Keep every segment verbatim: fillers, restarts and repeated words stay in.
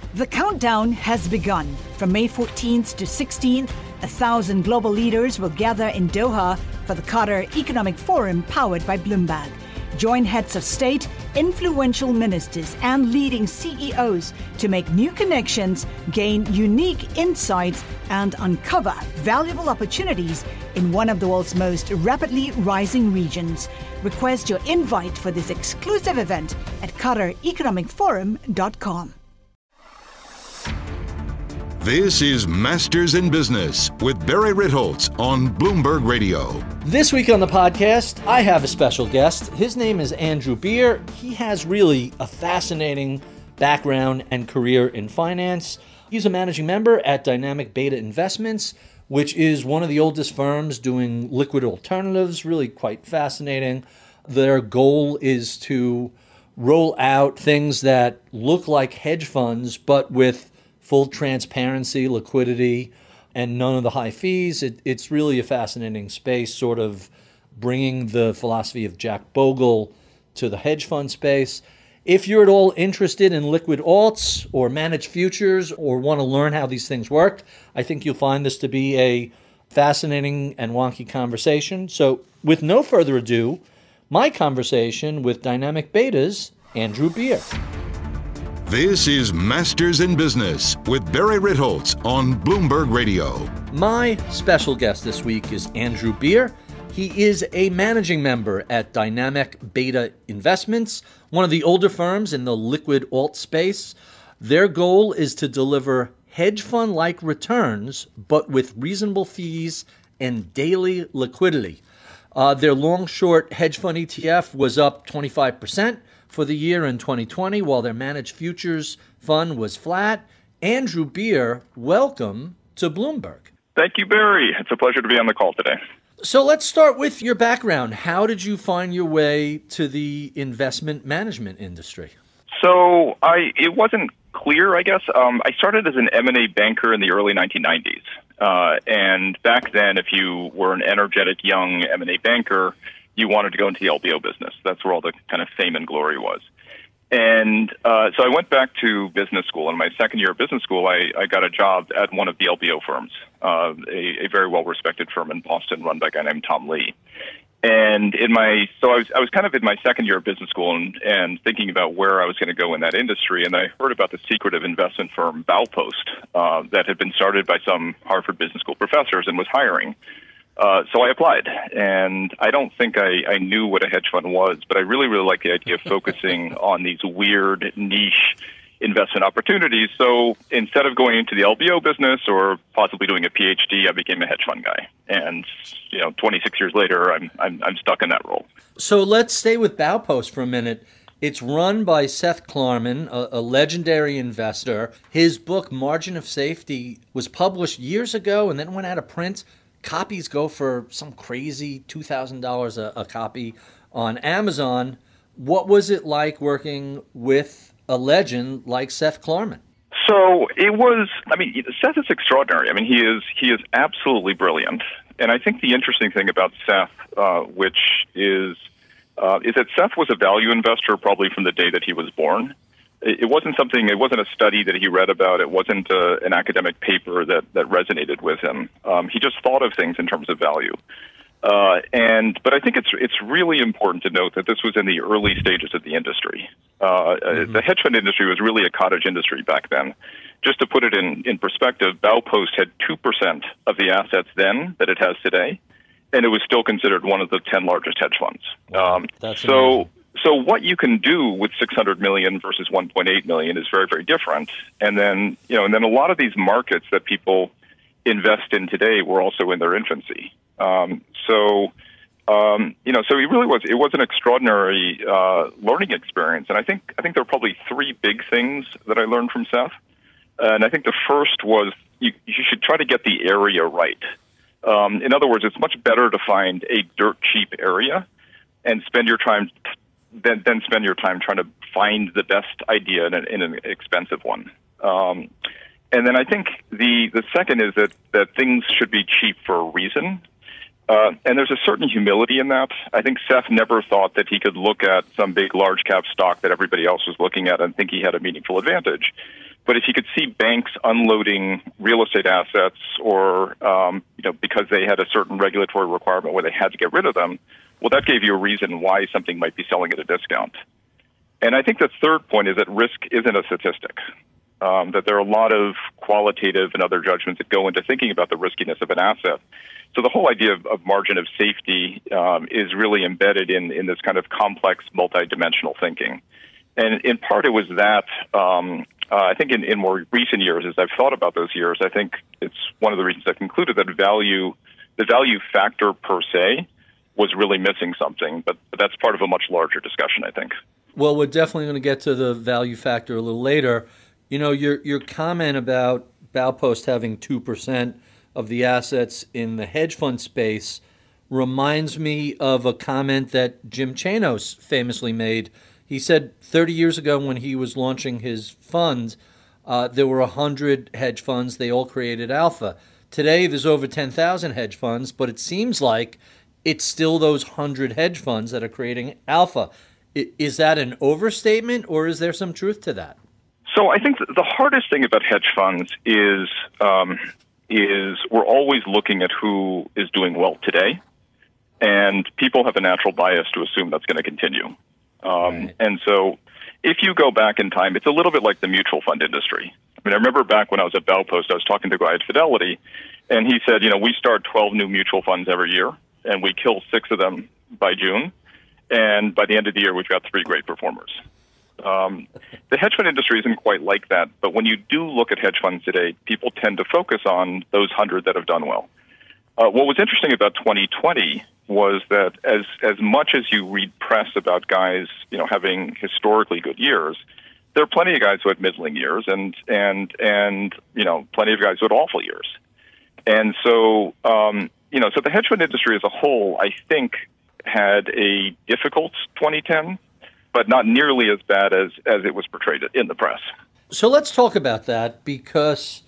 The countdown has begun. From May fourteenth to sixteenth, a thousand global leaders will gather in Doha for the Qatar Economic Forum powered by Bloomberg. Join heads of state, influential ministers, and leading C E Os to make new connections, gain unique insights, and uncover valuable opportunities in one of the world's most rapidly rising regions. Request your invite for this exclusive event at qatar economic forum dot com. This is Masters in Business with Barry Ritholtz on Bloomberg Radio. This week on the podcast, I have a special guest. His name is Andrew Beer. He has really a fascinating background and career in finance. He's a managing member at Dynamic Beta Investments, which is one of the oldest firms doing liquid alternatives, really quite fascinating. Their goal is to roll out things that look like hedge funds, but with full transparency, liquidity, and none of the high fees. It, it's really a fascinating space, sort of bringing the philosophy of Jack Bogle to the hedge fund space. If you're at all interested in liquid alts or managed futures or want to learn how these things work, I think you'll find this to be a fascinating and wonky conversation. So with no further ado, my conversation with Dynamic Beta's Andrew Beer. This is Masters in Business with Barry Ritholtz on Bloomberg Radio. My special guest this week is Andrew Beer. He is a managing member at Dynamic Beta Investments, one of the older firms in the liquid alt space. Their goal is to deliver hedge fund-like returns, but with reasonable fees and daily liquidity. Uh, their long-short hedge fund E T F was up twenty-five percent for the year in twenty twenty, while their managed futures fund was flat. Andrew Beer, welcome to Bloomberg. Thank you, Barry. It's a pleasure to be on the call today. So let's start with your background. How did you find your way to the investment management industry? So I, it wasn't clear, I guess. Um, I started as an M and A banker in the early nineteen nineties. Uh, and back then, if you were an energetic young M and A banker, you wanted to go into the L B O business. That's where all the kind of fame and glory was. And uh, so I went back to business school. In my second year of business school, I, I got a job at one of the L B O firms, uh, a, a very well-respected firm in Boston run by a guy named Tom Lee. And in my so I was I was kind of in my second year of business school and, and thinking about where I was going to go in that industry. And I heard about the secretive investment firm Baupost uh, that had been started by some Harvard Business School professors and was hiring. Uh, so I applied, and I don't think I, I knew what a hedge fund was, but I really, really like the idea of focusing on these weird niche investment opportunities. So instead of going into the L B O business or possibly doing a P H D, I became a hedge fund guy. And, you know, twenty-six years later, I'm I'm, I'm stuck in that role. So let's stay with Baupost for a minute. It's run by Seth Klarman, a, a legendary investor. His book, Margin of Safety, was published years ago and then went out of print. Copies go for some crazy two thousand dollars a, a copy on Amazon. What was it like working with a legend like Seth Klarman? So it was, I mean, Seth is extraordinary. I mean, he is he is absolutely brilliant. And I think the interesting thing about Seth, uh, which is, uh, is that Seth was a value investor probably from the day that he was born. It wasn't something, it wasn't a study that he read about. It wasn't uh, an academic paper that, that resonated with him. Um, he just thought of things in terms of value. Uh, and, but I think it's, it's really important to note that this was in the early stages of the industry. Uh, mm-hmm. The hedge fund industry was really a cottage industry back then. Just to put it in, in perspective, Baupost had two percent of the assets then that it has today, and it was still considered one of the ten largest hedge funds. Wow. Um, That's so, amazing. So what you can do with six hundred million dollars versus one point eight million dollars is very, very different. And then, you know, and then a lot of these markets that people invest in today were also in their infancy. Um, so, um, you know, so it really was, it was an extraordinary uh, learning experience. And I think, I think there were probably three big things that I learned from Seth. And I think the first was you, you should try to get the area right. Um, in other words, it's much better to find a dirt cheap area and spend your time Then, then spend your time trying to find the best idea in an, in an expensive one. Um, and then I think the, the second is that, that things should be cheap for a reason. Uh, and there's a certain humility in that. I think Seth never thought that he could look at some big large cap stock that everybody else was looking at and think he had a meaningful advantage. But if you could see banks unloading real estate assets or, um, you know, because they had a certain regulatory requirement where they had to get rid of them, well, that gave you a reason why something might be selling at a discount. And I think the third point is that risk isn't a statistic, um, that there are a lot of qualitative and other judgments that go into thinking about the riskiness of an asset. So the whole idea of, of margin of safety um, is really embedded in, in this kind of complex, multidimensional thinking. And in part, it was that, um, uh, I think in, in more recent years, as I've thought about those years, I think it's one of the reasons I've concluded that value, the value factor per se, was really missing something. But, but that's part of a much larger discussion, I think. Well, we're definitely going to get to the value factor a little later. You know, your your comment about Baupost having two percent of the assets in the hedge fund space reminds me of a comment that Jim Chanos famously made. He said thirty years ago when he was launching his fund, uh, there were one hundred hedge funds. They all created alpha. Today, there's over ten thousand hedge funds, but it seems like it's still those one hundred hedge funds that are creating alpha. Is that an overstatement, or is there some truth to that? So I think the hardest thing about hedge funds is um, is we're always looking at who is doing well today, and people have a natural bias to assume that's going to continue. Um, right. And so if you go back in time, it's a little bit like the mutual fund industry. I mean, I remember back when I was at Baupost, I was talking to a guy at Fidelity, and he said, you know, we start twelve new mutual funds every year, and we kill six of them by June. And by the end of the year, we've got three great performers. Um, the hedge fund industry isn't quite like that, but when you do look at hedge funds today, people tend to focus on those hundred that have done well. Uh, what was interesting about twenty twenty was that as as much as you read press about guys, you know, having historically good years, there are plenty of guys who had middling years, and and and you know, plenty of guys who had awful years. And so, um, you know, so the hedge fund industry as a whole, I think, had a difficult twenty ten, but not nearly as bad as as it was portrayed in the press. So let's talk about that, because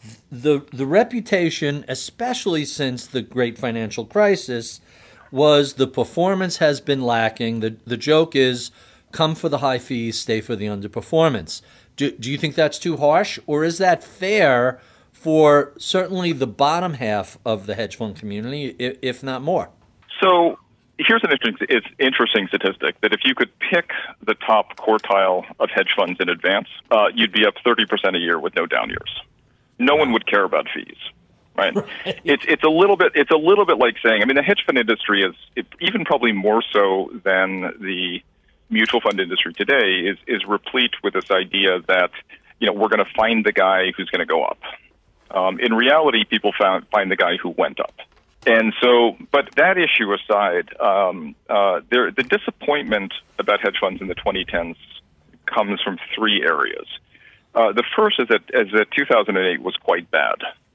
the the reputation, especially since the great financial crisis, was the performance has been lacking. The the joke is, come for the high fees, stay for the underperformance. Do, do you think that's too harsh, or is that fair for certainly the bottom half of the hedge fund community, if, if not more? So here's an interesting, it's interesting statistic that if you could pick the top quartile of hedge funds in advance, uh, you'd be up thirty percent a year with no down years. No one would care about fees. Right. right. It's it's a little bit it's a little bit like saying, I mean, the hedge fund industry is it, even probably more so than the mutual fund industry today is is replete with this idea that, you know, we're going to find the guy who's going to go up. Um, in reality, people found, find the guy who went up. And so, but that issue aside, um, uh, there, the disappointment about hedge funds in the twenty tens comes from three areas. Uh, the first is that as that two thousand eight was quite bad.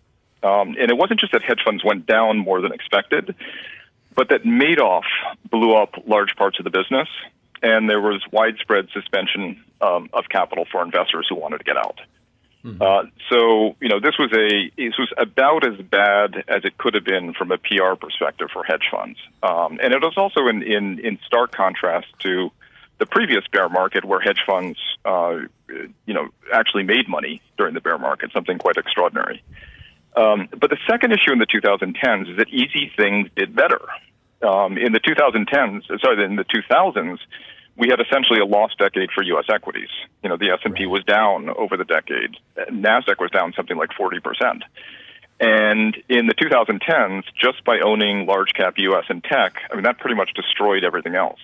Um, and it wasn't just that hedge funds went down more than expected, but that Madoff blew up large parts of the business, and there was widespread suspension um, of capital for investors who wanted to get out. Mm-hmm. Uh, so, you know, this was a this was about as bad as it could have been from a P R perspective for hedge funds, um, and it was also in, in in stark contrast to the previous bear market, where hedge funds, uh, you know, actually made money during the bear market, something quite extraordinary. Um, but the second issue in the two thousand tens is that easy things did better. Um, in the two thousand tens, sorry, in the two thousands, we had essentially a lost decade for U S equities. You know, the S and P right. was down over the decade. NASDAQ was down something like forty percent. And in the two thousand tens, just by owning large cap U S and tech, I mean, that pretty much destroyed everything else.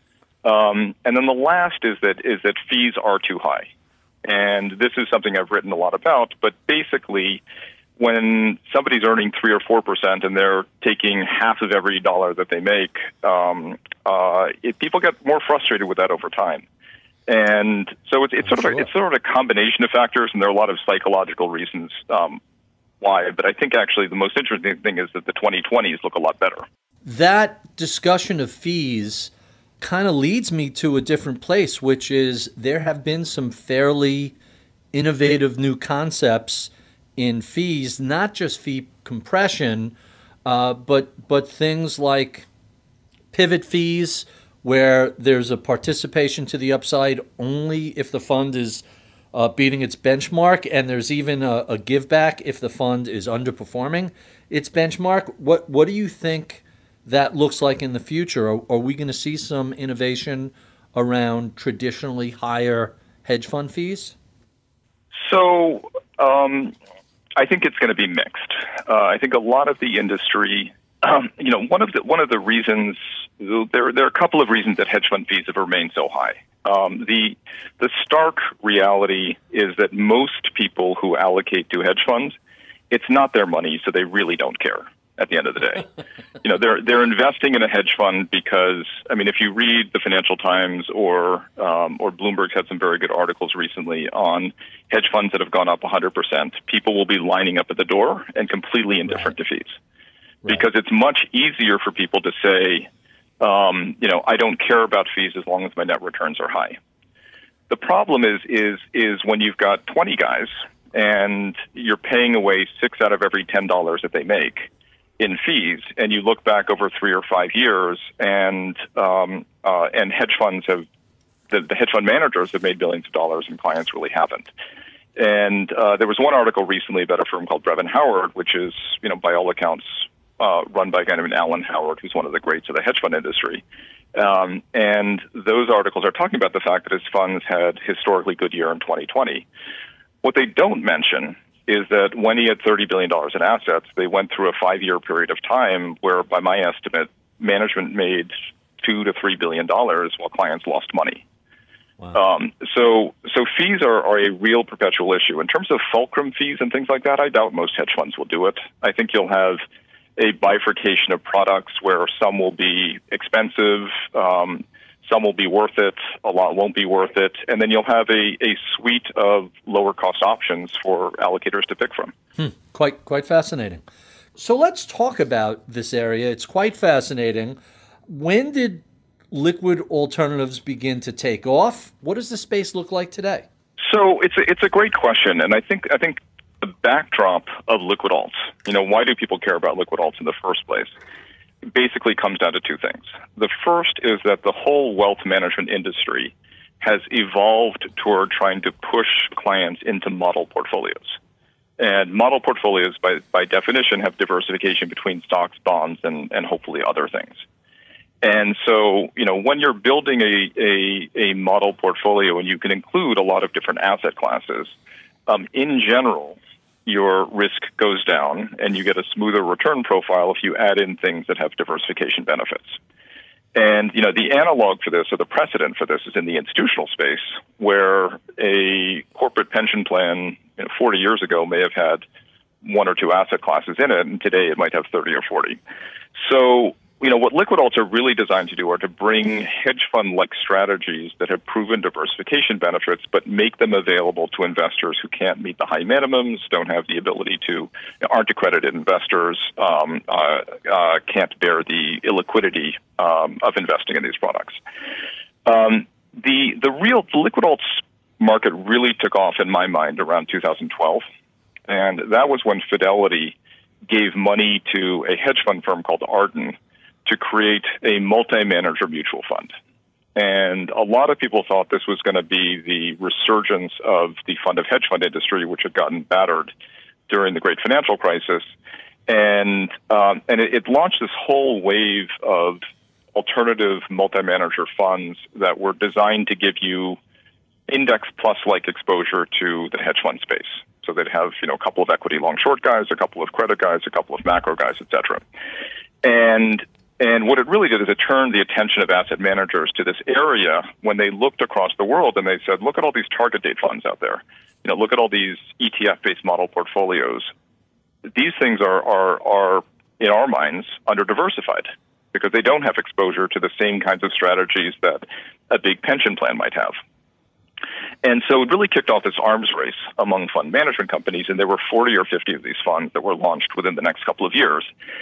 Um, and then the last is that is that fees are too high. And this is something I've written a lot about, but basically, when somebody's earning three or four percent and they're taking half of every dollar that they make, um, uh, it, people get more frustrated with that over time. And so it's, it's sort of a, it's sort of a combination of factors, and there are a lot of psychological reasons um, why. But I think actually the most interesting thing is that the twenty twenties look a lot better. That discussion of fees kind of leads me to a different place, which is there have been some fairly innovative new concepts in fees, not just fee compression, uh, but but things like pivot fees, where there's a participation to the upside only if the fund is uh, beating its benchmark, and there's even a, a give back if the fund is underperforming its benchmark. What what do you think that looks like in the future? Are, are we going to see some innovation around traditionally higher hedge fund fees? So um, I think it's going to be mixed. Uh, I think a lot of the industry, um, you know, one of the one of the reasons there there are a couple of reasons that hedge fund fees have remained so high. Um, the the stark reality is that most people who allocate to hedge funds, it's not their money, so they really don't care at the end of the day. You know, they're they're investing in a hedge fund because, I mean, if you read the Financial Times or um, or Bloomberg's had some very good articles recently on hedge funds that have gone up one hundred percent, people will be lining up at the door and completely indifferent right. to fees. Right. Because it's much easier for people to say, um, you know, I don't care about fees as long as my net returns are high. The problem is is is when you've got twenty guys and you're paying away six out of every ten dollars that they make in fees, and you look back over three or five years, and um, uh, and hedge funds have the, the hedge fund managers have made billions of dollars, and clients really haven't. And uh, there was one article recently about a firm called Brevan Howard, which is, you know, by all accounts, uh, run by a guy named Alan Howard, who's one of the greats of the hedge fund industry. Um, and those articles are talking about the fact that his funds had historically good year in twenty twenty. What they don't mention is that when he had thirty billion dollars in assets, they went through a five-year period of time where, by my estimate, management made two to three billion dollars while clients lost money. Wow. Um, so, so fees are, are a real perpetual issue. In terms of fulcrum fees and things like that, I doubt most hedge funds will do it. I think you'll have a bifurcation of products where some will be expensive, um, some will be worth it, a lot won't be worth it, and then you'll have a, a suite of lower cost options for allocators to pick from. Hmm. Quite quite fascinating. So let's talk about this area. It's quite fascinating. When did liquid alternatives begin to take off? What does the space look like today? So it's a, it's a great question, and I think I think the backdrop of liquid alts, you know, why do people care about liquid alts in the first place? Basically comes down to two things. The first is that the whole wealth management industry has evolved toward trying to push clients into model portfolios. And model portfolios, by, by definition, have diversification between stocks, bonds, and, and hopefully other things. And so, you know, when you're building a, a, a model portfolio and you can include a lot of different asset classes, um, in general, your risk goes down and you get a smoother return profile if you add in things that have diversification benefits. And, you know, the analog for this, or the precedent for this, is in the institutional space, where a corporate pension plan, you know, forty years ago may have had one or two asset classes in it, and today it might have thirty or forty. So, you know, what liquid alts are really designed to do are to bring hedge fund-like strategies that have proven diversification benefits, but make them available to investors who can't meet the high minimums, don't have the ability to, you know, aren't accredited investors, um, uh, uh, can't bear the illiquidity um, of investing in these products. Um, the the real the liquid alts market really took off in my mind around two thousand twelve, and that was when Fidelity gave money to a hedge fund firm called Arden to create a multi-manager mutual fund. And a lot of people thought this was going to be the resurgence of the fund of hedge fund industry, which had gotten battered during the great financial crisis. And um, and it, it launched this whole wave of alternative multi-manager funds that were designed to give you index plus-like exposure to the hedge fund space. So they'd have, you know, a couple of equity long-short guys, a couple of credit guys, a couple of macro guys, et cetera. And And what it really did is it turned the attention of asset managers to this area when they looked across the world and they said, look at all these target date funds out there. You know, look at all these E T F-based model portfolios. These things are, are, are, in our minds, under-diversified because they don't have exposure to the same kinds of strategies that a big pension plan might have. And so it really kicked off this arms race among fund management companies, and there were forty or fifty of these funds that were launched within the next couple of years.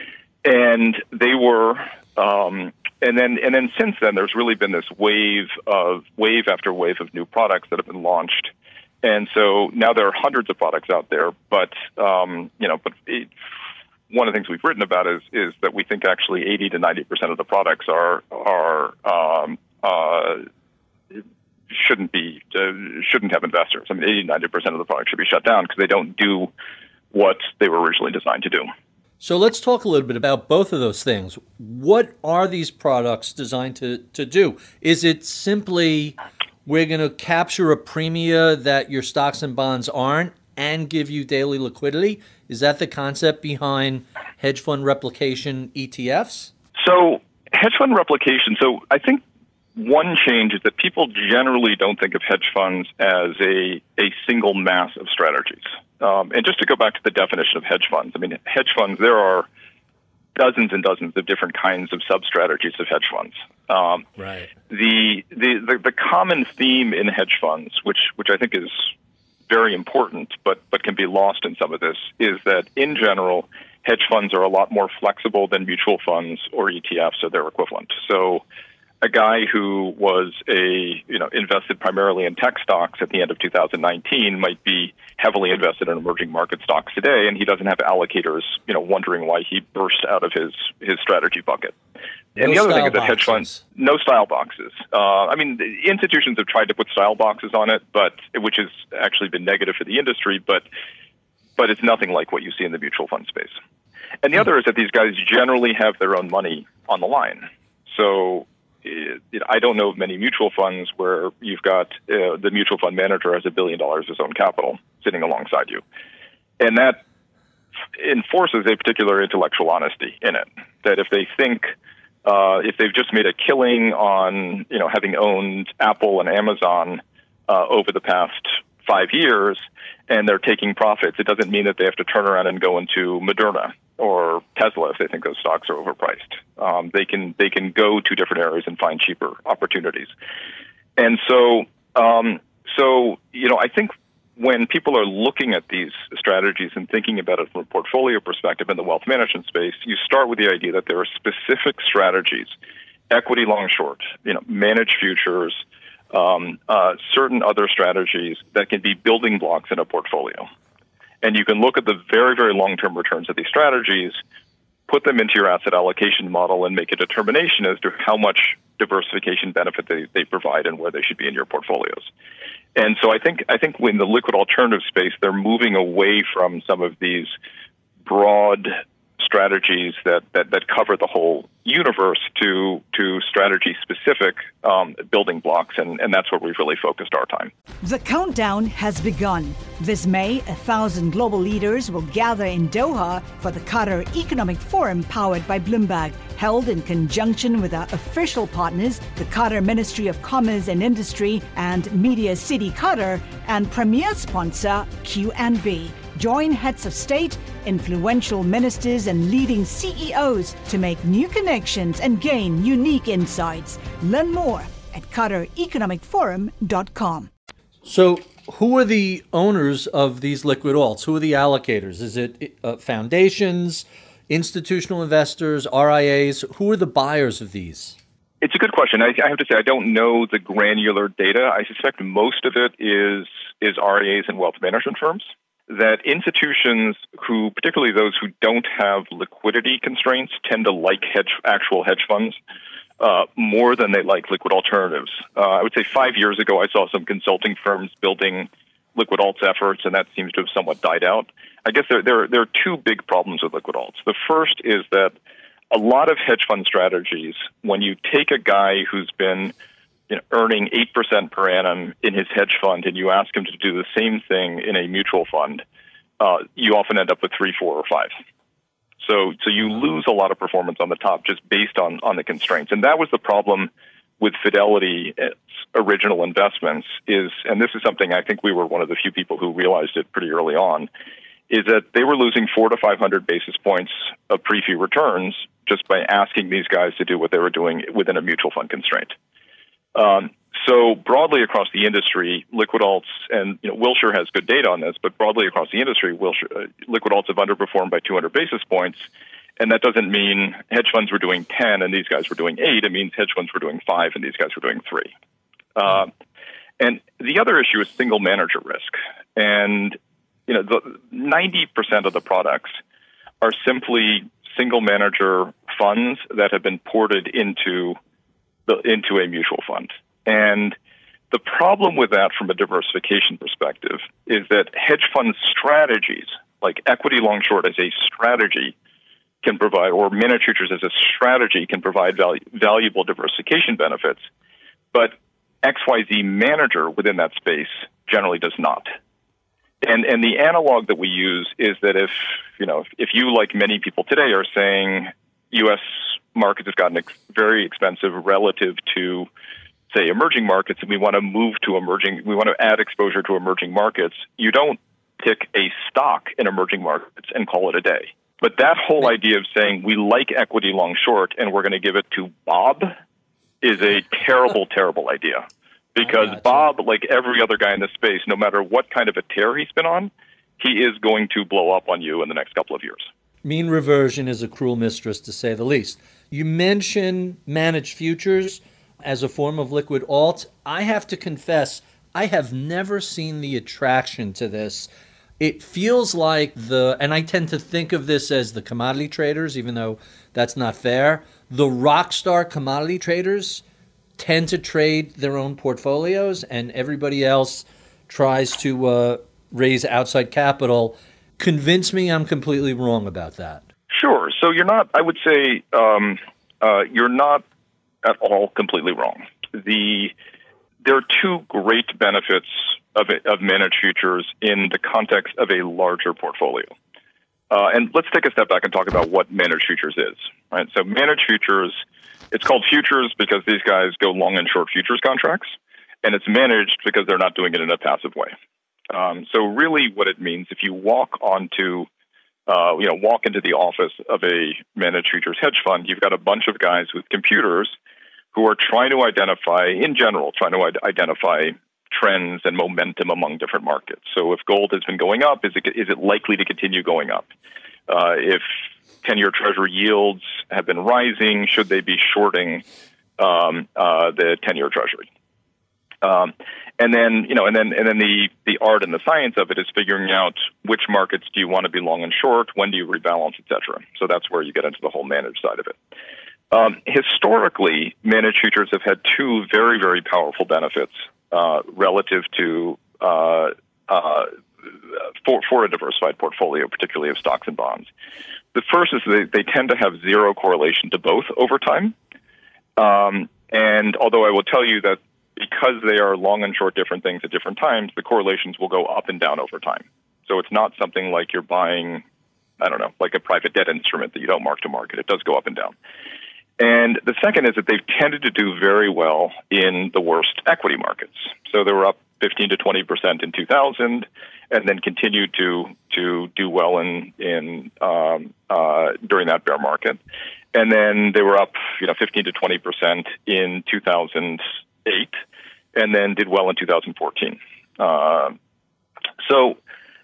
And they were, um, and then, and then since then, there's really been this wave of wave after wave of new products that have been launched, and so now there are hundreds of products out there. But um, you know, but it, one of the things we've written about is is that we think actually eighty to ninety percent of the products are are um, uh, shouldn't be uh, shouldn't have investors. I mean, eighty, ninety percent of the products should be shut down because they don't do what they were originally designed to do. So let's talk a little bit about both of those things. What are these products designed to, to do? Is it simply we're going to capture a premia that your stocks and bonds aren't and give you daily liquidity? Is that the concept behind hedge fund replication E T Fs? So hedge fund replication, so I think one change is that people generally don't think of hedge funds as a, a single mass of strategies. Um, and just to go back to the definition of hedge funds, I mean, hedge funds, there are dozens and dozens of different kinds of sub-strategies of hedge funds. Um, right. The, the, the, the common theme in hedge funds, which, which I think is very important, but, but can be lost in some of this, is that in general, hedge funds are a lot more flexible than mutual funds or E T Fs or their equivalent. So a guy who was a you know invested primarily in tech stocks at the end of two thousand nineteen might be heavily invested in emerging market stocks today, and he doesn't have allocators you know wondering why he burst out of his his strategy bucket. And No the other thing style is that hedge funds, no style boxes. Uh, I mean, the institutions have tried to put style boxes on it, but which has actually been negative for the industry, but but it's nothing like what you see in the mutual fund space. And the other is that these guys generally have their own money on the line. So it, it, I don't know of many mutual funds where you've got uh, the mutual fund manager has a billion dollars of his own capital sitting alongside you. And that enforces a particular intellectual honesty in it, that if they think, uh, if they've just made a killing on, you know, having owned Apple and Amazon uh, over the past five years, and they're taking profits, it doesn't mean that they have to turn around and go into Moderna or Tesla if they think those stocks are overpriced. Um, they can they can go to different areas and find cheaper opportunities. And so, um, so you know, I think when people are looking at these strategies and thinking about it from a portfolio perspective in the wealth management space, you start with the idea that there are specific strategies, equity long short, you know, managed futures, um, uh, certain other strategies that can be building blocks in a portfolio. And you can look at the very, very long-term returns of these strategies, put them into your asset allocation model, and make a determination as to how much diversification benefit they, they provide and where they should be in your portfolios. And so I think I think in the liquid alternative space, they're moving away from some of these broad strategies that, that, that cover the whole universe to to strategy-specific um, building blocks, and, and that's where we've really focused our time. The countdown has begun. This May, a thousand global leaders will gather in Doha for the Qatar Economic Forum powered by Bloomberg, held in conjunction with our official partners, the Qatar Ministry of Commerce and Industry and Media City Qatar, and premier sponsor Q and B. Join heads of state, influential ministers, and leading C E Os to make new connections and gain unique insights. Learn more at qatar economic forum dot com. So who are the owners of these liquid alts? Who are the allocators? Is it uh, foundations, institutional investors, R I As? Who are the buyers of these? It's a good question. I, I have to say I don't know the granular data. I suspect most of it is is R I As and wealth management firms. That institutions who, particularly those who don't have liquidity constraints, tend to like hedge, actual hedge funds uh, more than they like liquid alternatives. Uh, I would say five years ago, I saw some consulting firms building liquid alts efforts, and that seems to have somewhat died out. I guess there, there, there are two big problems with liquid alts. The first is that a lot of hedge fund strategies, when you take a guy who's been You know, earning eight percent per annum in his hedge fund, and you ask him to do the same thing in a mutual fund, uh, you often end up with three, four, or five. So, so you lose a lot of performance on the top just based on, on the constraints. And that was the problem with Fidelity's original investments is, and this is something I think we were one of the few people who realized it pretty early on, is that they were losing four to five hundred basis points of pre-fee returns just by asking these guys to do what they were doing within a mutual fund constraint. Um, so broadly across the industry, liquid alts, and you know, Wilshire has good data on this, but broadly across the industry, Wilshire, uh, liquid alts have underperformed by two hundred basis points. And that doesn't mean hedge funds were doing ten and these guys were doing eight. It means hedge funds were doing five and these guys were doing three. Uh, and the other issue is single manager risk. And, you know, the ninety percent of the products are simply single manager funds that have been ported into the, into a mutual fund. And The problem with that from a diversification perspective is that hedge fund strategies, like equity long short as a strategy, can provide, or managed futures as a strategy can provide valu- valuable diversification benefits, but X Y Z manager within that space generally does not. And and the analog that we use is that if, you know, if you, like many people today, are saying U S markets have gotten ex- very expensive relative to, say, emerging markets, and we want to move to emerging, we want to add exposure to emerging markets, you don't pick a stock in emerging markets and call it a day. But that whole idea of saying we like equity long short and we're going to give it to Bob is a terrible, terrible idea. Because Bob, like every other guy in this space, no matter what kind of a tear he's been on, he is going to blow up on you in the next couple of years. Mean reversion is a cruel mistress, to say the least. You mention managed futures as a form of liquid alt. I have to confess, I have never seen the attraction to this. It feels like the, and I tend to think of this as the commodity traders, even though that's not fair. The rock star commodity traders tend to trade their own portfolios, and everybody else tries to uh, raise outside capital. Convince me I'm completely wrong about that. Sure. So you're not, I would say, um, uh, you're not at all completely wrong. The There are two great benefits of, it, of managed futures in the context of a larger portfolio. Uh, and let's take a step back and talk about what managed futures is. Right? So managed futures, it's called futures because these guys go long and short futures contracts, and it's managed because they're not doing it in a passive way. Um, so really what it means, if you walk onto, uh, you know, walk into the office of a managed futures hedge fund, you've got a bunch of guys with computers who are trying to identify, in general, trying to identify trends and momentum among different markets. So if gold has been going up, is it, is it likely to continue going up? Uh, if ten-year Treasury yields have been rising, should they be shorting um, uh, the ten-year Treasury? Um, and then, you know, and then, and then the, the art and the science of it is figuring out which markets do you want to be long and short, when do you rebalance, et cetera. So that's where you get into the whole managed side of it. Um, historically, managed futures have had two very, very powerful benefits uh, relative to uh, uh, for, for a diversified portfolio, particularly of stocks and bonds. The first is they, they tend to have zero correlation to both over time. Um, and although I will tell you that because they are long and short different things at different times, the correlations will go up and down over time. So it's not something like you're buying, I don't know, like a private debt instrument that you don't mark to market. It does go up and down. And the second is that they've tended to do very well in the worst equity markets. So they were up fifteen to twenty percent in two thousand, and then continued to to do well in in um, uh, during that bear market. And then they were up, you know, fifteen to twenty percent in two thousand eight, and then did well in two thousand fourteen. Uh, so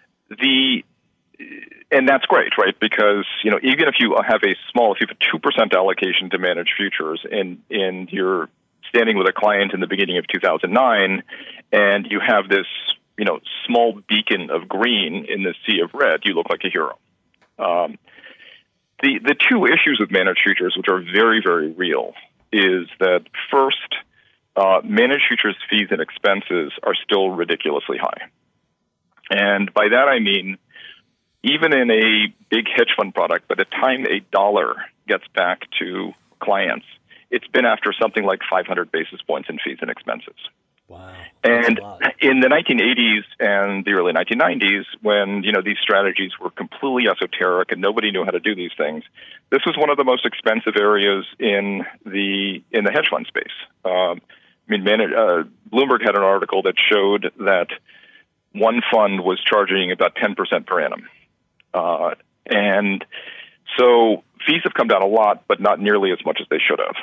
the And that's great, right? Because, you know, even if you have a small, if you have a two percent allocation to managed futures and, and you're standing with a client in the beginning of two thousand nine and you have this, you know, small beacon of green in the sea of red, you look like a hero. Um, the, the two issues with managed futures, which are very, very real, is that first, uh, managed futures fees and expenses are still ridiculously high. And by that I mean, even in a big hedge fund product, by the time a dollar gets back to clients, it's been after something like five hundred basis points in fees and expenses. Wow. And in the nineteen eighties and the early nineteen nineties, when, you know, these strategies were completely esoteric and nobody knew how to do these things, this was one of the most expensive areas in the in the hedge fund space. Um, I mean, man, uh, Bloomberg had an article that showed that one fund was charging about ten percent per annum. Uh, and so fees have come down a lot, but not nearly as much as they should have.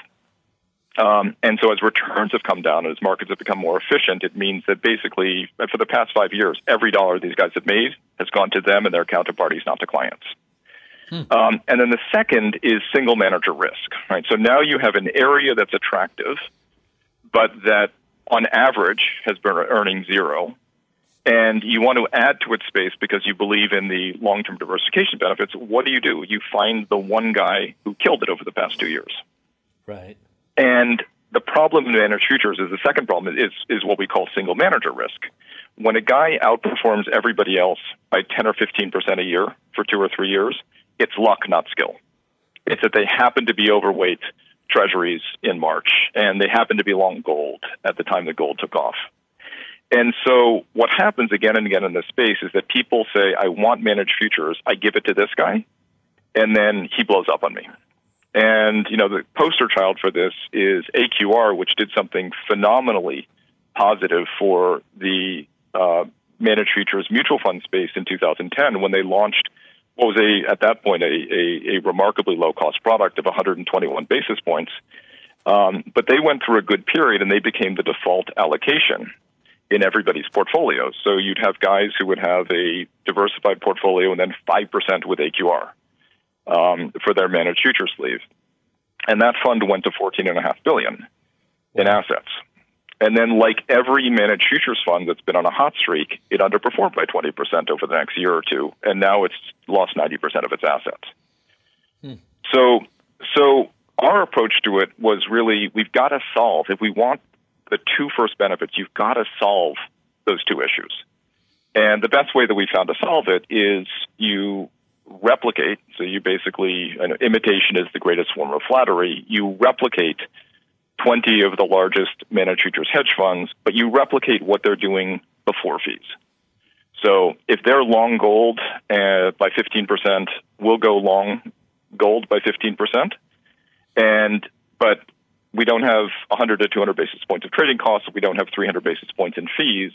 Um, and so as returns have come down and as markets have become more efficient, it means that basically for the past five years, every dollar these guys have made has gone to them and their counterparties, not to clients. Hmm. Um, and then the second is single manager risk, right? So now you have an area that's attractive, but that on average has been earning zero. And you want to add to its space because you believe in the long-term diversification benefits. What do you do? You find the one guy who killed it over the past two years. Right. And the problem in managed futures is the second problem is, is what we call single manager risk. When a guy outperforms everybody else by ten or fifteen percent a year for two or three years, it's luck, not skill. It's that they happen to be overweight treasuries in March, and they happen to be long gold at the time the gold took off. And so what happens again and again in this space is that people say, I want managed futures, I give it to this guy, and then he blows up on me. And, you know, the poster child for this is A Q R, which did something phenomenally positive for the uh, managed futures mutual fund space in two thousand ten when they launched what was a at that point a, a, a remarkably low-cost product of one hundred twenty-one basis points. Um, but they went through a good period, and they became the default allocation in everybody's portfolio. So you'd have guys who would have a diversified portfolio and then five percent with A Q R. Um, for their managed future sleeve. And that fund went to fourteen point five billion dollars in assets. And then, like every managed futures fund that's been on a hot streak, it underperformed by twenty percent over the next year or two, and now it's lost ninety percent of its assets. Hmm. So, so our approach to it was really, we've got to solve, if we want the two first benefits, you've got to solve those two issues. And the best way that we found to solve it is you replicate, so you basically, an imitation is the greatest form of flattery, you replicate twenty of the largest managed futures hedge funds, but you replicate what they're doing before fees. So if they're long gold uh, by fifteen percent, we'll go long gold by fifteen percent, and but we don't have one hundred to two hundred basis points of trading costs, we don't have three hundred basis points in fees,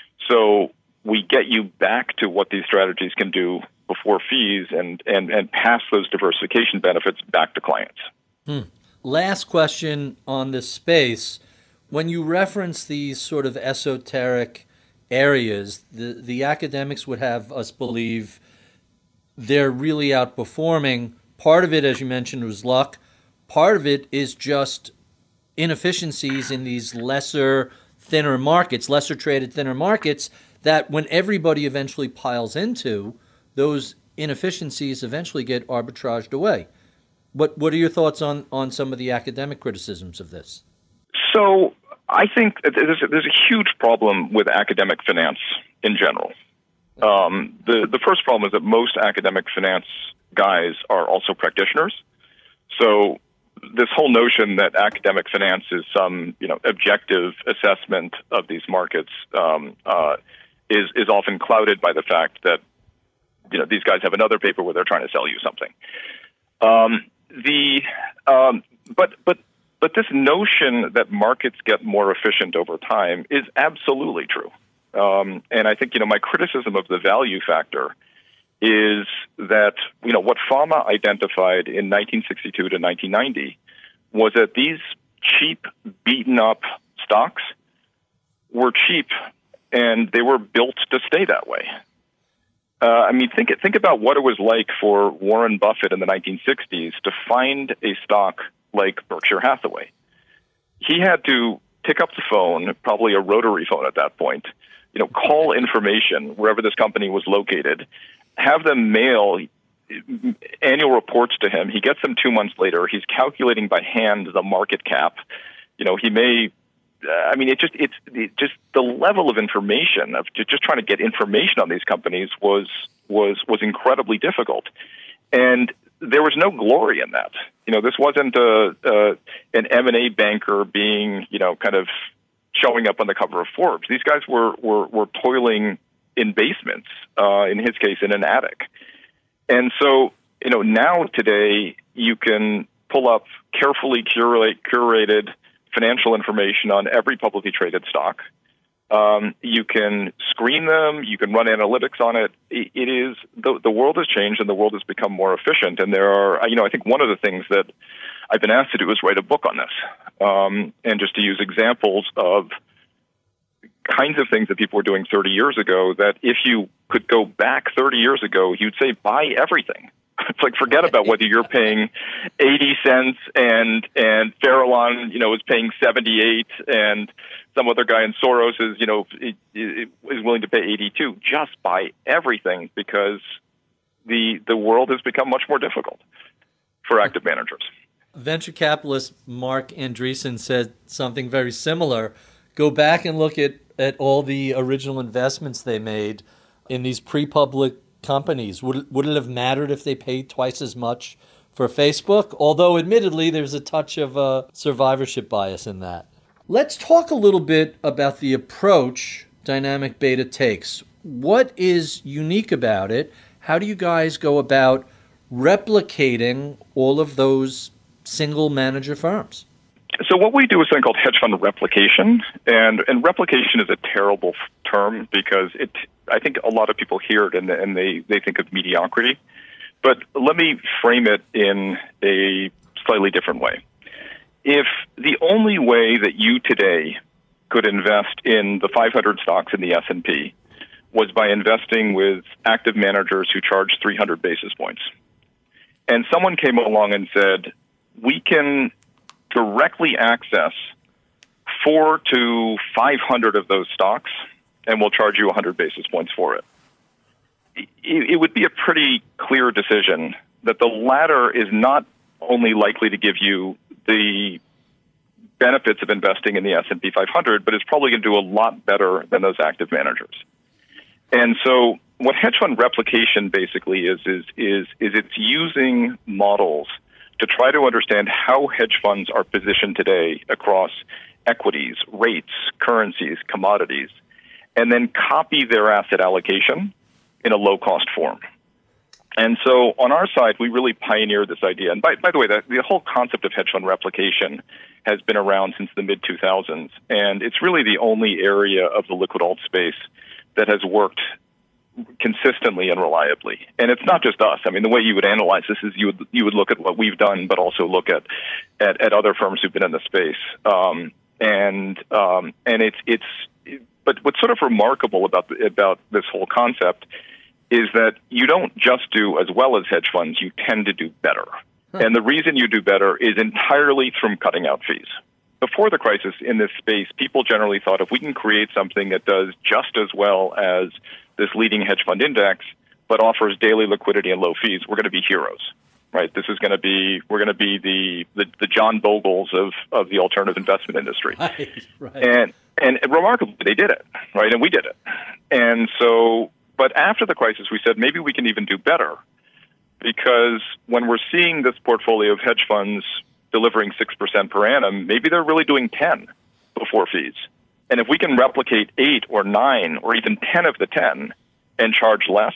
so we get you back to what these strategies can do before fees and, and, and pass those diversification benefits back to clients. Hmm. Last question on this space. When you reference these sort of esoteric areas, the, the academics would have us believe they're really outperforming. Part of it, as you mentioned, was luck. Part of it is just inefficiencies in these lesser, thinner markets, lesser traded, thinner markets, that when everybody eventually piles into, those inefficiencies eventually get arbitraged away. What what are your thoughts on, on some of the academic criticisms of this? So I think there's a, there's a huge problem with academic finance in general. Um, the, the first problem is that most academic finance guys are also practitioners. So this whole notion that academic finance is some you know objective assessment of these markets um, uh, is is often clouded by the fact that you know these guys have another paper where they're trying to sell you something. Um, the um, but but but this notion that markets get more efficient over time is absolutely true. Um, and I think you know my criticism of the value factor is that you know what Fama identified in nineteen sixty-two to nineteen ninety was that these cheap, beaten up stocks were cheap, and they were built to stay that way. Uh, I mean, think think about what it was like for Warren Buffett in the nineteen sixties to find a stock like Berkshire Hathaway. He had to pick up the phone, probably a rotary phone at that point, you know, call information wherever this company was located, have them mail annual reports to him. He gets them two months later. He's calculating by hand the market cap. You know, he may. I mean, it just it's it just the level of information of just trying to get information on these companies was was was incredibly difficult, and there was no glory in that. You know, this wasn't a, a an M and A banker being you know kind of showing up on the cover of Forbes. These guys were were, were toiling in basements. Uh, in his case, in an attic, and so you know now today you can pull up carefully curate, curated financial information on every publicly traded stock. Um, you can screen them. You can run analytics on it. It, it is the, the world has changed and the world has become more efficient. And there are, you know, I think one of the things that I've been asked to do is write a book on this, um, and just to use examples of kinds of things that people were doing thirty years ago. That if you could go back thirty years ago, you'd say buy everything. It's like, forget about whether you're paying eighty cents and, and Farallon, you know, is paying seventy-eight and some other guy in Soros is, you know, is willing to pay eighty-two. Just buy everything because the, the world has become much more difficult for active managers. Venture capitalist Mark Andreessen said something very similar. Go back and look at, at all the original investments they made in these pre-public companies. Would it, would it have mattered if they paid twice as much for Facebook? Although, admittedly, there's a touch of uh, survivorship bias in that. Let's talk a little bit about the approach Dynamic Beta takes. What is unique about it? How do you guys go about replicating all of those single manager firms? So what we do is something called hedge fund replication, and, and replication is a terrible term because it. I think a lot of people hear it and, and they, they think of mediocrity. But let me frame it in a slightly different way. If the only way that you today could invest in the five hundred stocks in the S and P was by investing with active managers who charge three hundred basis points, and someone came along and said, we can directly access four to five hundred of those stocks, and we'll charge you one hundred basis points for it. It would be a pretty clear decision that the latter is not only likely to give you the benefits of investing in the S and P five hundred, but it's probably going to do a lot better than those active managers. And so what hedge fund replication basically is, is, is, is it's using models to try to understand how hedge funds are positioned today across equities, rates, currencies, commodities, and then copy their asset allocation in a low-cost form. And so on our side, we really pioneered this idea. And by, by the way, the, the whole concept of hedge fund replication has been around since the mid two thousands, and it's really the only area of the liquid alt space that has worked consistently and reliably. And it's not just us. I mean, the way you would analyze this is you would you would look at what we've done, but also look at at, at other firms who've been in the space. Um, and um, and it's it's but what's sort of remarkable about the, about this whole concept is that you don't just do as well as hedge funds, you tend to do better. Huh. And the reason you do better is entirely from cutting out fees. Before the crisis in this space, people generally thought if we can create something that does just as well as this leading hedge fund index, but offers daily liquidity and low fees, we're going to be heroes, right? This is going to be, we're going to be the, the, the John Bogles of, of the alternative investment industry. Right, right. And, and remarkably, they did it, right? And we did it. And so, but after the crisis, we said maybe we can even do better, because when we're seeing this portfolio of hedge funds delivering six percent per annum, maybe they're really doing ten before fees. And if we can replicate eight or nine or even ten of the ten and charge less,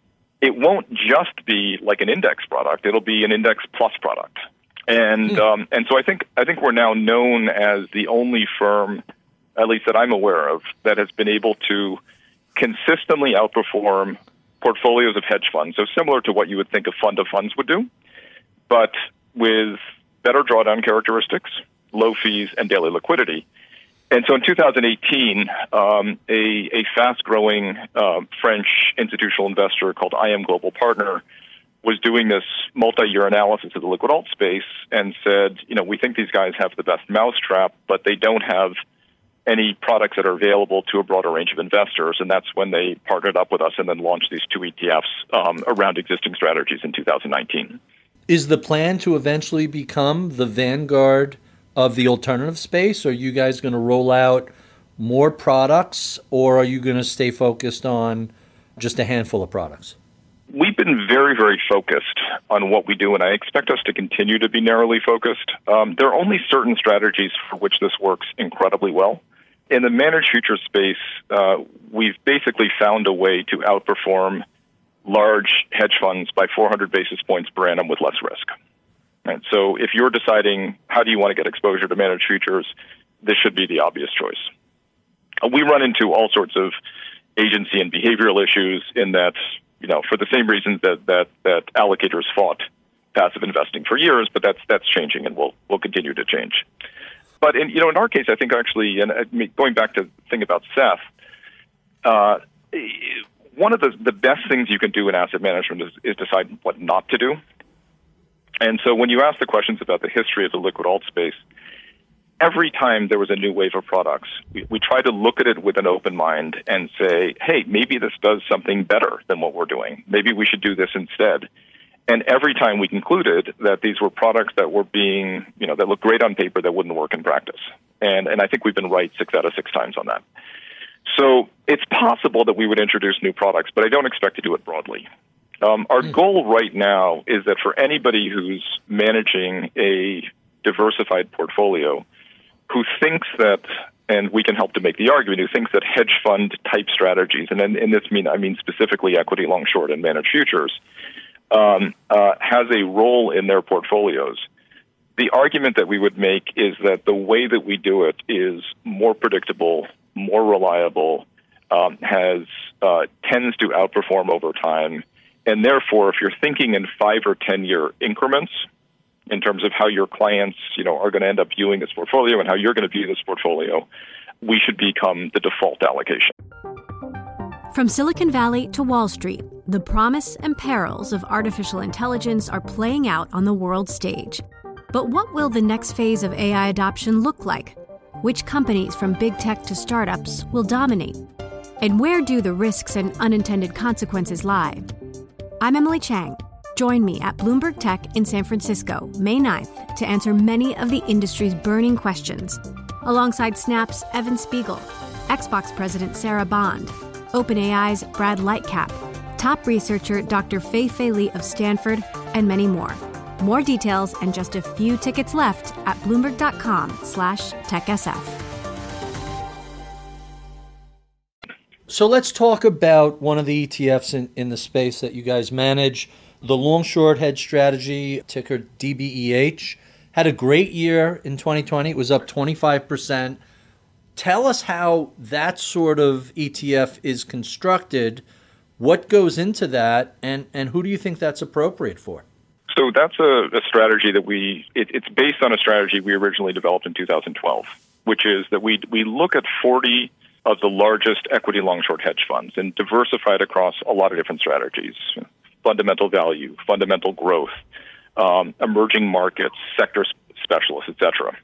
it won't just be like an index product. It'll be an index plus product. And mm. um, and so I think I think we're now known as the only firm, at least that I'm aware of, that has been able to consistently outperform portfolios of hedge funds. So similar to what you would think a fund of funds would do, but with better drawdown characteristics, low fees, and daily liquidity. And so in two thousand eighteen, um, a, a fast-growing uh, French institutional investor called I M Global Partner was doing this multi-year analysis of the liquid alt space and said, you know, we think these guys have the best mousetrap, but they don't have any products that are available to a broader range of investors. And that's when they partnered up with us and then launched these two E T Fs um, around existing strategies in two thousand nineteen. Is the plan to eventually become the vanguard of the alternative space? Are you guys going to roll out more products, or are you going to stay focused on just a handful of products? We've been very, very focused on what we do, and I expect us to continue to be narrowly focused. Um, there are only certain strategies for which this works incredibly well. In the managed futures space, uh, we've basically found a way to outperform large hedge funds by four hundred basis points per annum with less risk. Right? So if you're deciding how do you want to get exposure to managed futures, this should be the obvious choice. Uh, we run into all sorts of agency and behavioral issues in that, you know, for the same reasons that, that, that allocators fought passive investing for years, but that's that's changing and will will continue to change. But in you know in our case, I think actually, and I mean, going back to the thing about Seth, uh, one of the, the best things you can do in asset management is, is decide what not to do. And so when you ask the questions about the history of the liquid alt space, every time there was a new wave of products, we, we try to look at it with an open mind and say, hey, maybe this does something better than what we're doing. Maybe we should do this instead. And every time we concluded that these were products that were being, you know, that looked great on paper that wouldn't work in practice. And and I think we've been right six out of six times on that. So it's possible that we would introduce new products, but I don't expect to do it broadly. Um, our mm. goal right now is that for anybody who's managing a diversified portfolio, who thinks that, and we can help to make the argument, who thinks that hedge fund type strategies, and in, in this mean I mean specifically equity long short and managed futures, um, uh, has a role in their portfolios. The argument that we would make is that the way that we do it is more predictable, more reliable, um, has uh, tends to outperform over time, and therefore, if you're thinking in five or ten year increments in terms of how your clients, you know, are going to end up viewing this portfolio and how you're going to view this portfolio, we should become the default allocation. From Silicon Valley to Wall Street, the promise and perils of artificial intelligence are playing out on the world stage. But what will the next phase of A I adoption look like? Which companies from big tech to startups will dominate? And where do the risks and unintended consequences lie? I'm Emily Chang. Join me at Bloomberg Tech in San Francisco, May ninth, to answer many of the industry's burning questions, alongside Snap's Evan Spiegel, Xbox President Sarah Bond, OpenAI's Brad Lightcap, top researcher Doctor Fei-Fei Li of Stanford, and many more. More details and just a few tickets left at Bloomberg.com slash TechSF. So let's talk about one of the E T Fs in, in the space that you guys manage. The long-short hedge strategy, ticker D B E H, had a great year in twenty twenty. It was up twenty-five percent. Tell us how that sort of E T F is constructed, what goes into that, and, and who do you think that's appropriate for? So that's a, a strategy that we, it, it's based on a strategy we originally developed in two thousand twelve, which is that we we look at forty of the largest equity long-short hedge funds and diversified across a lot of different strategies. Fundamental value, fundamental growth, um, emerging markets, sector specialists, et cetera.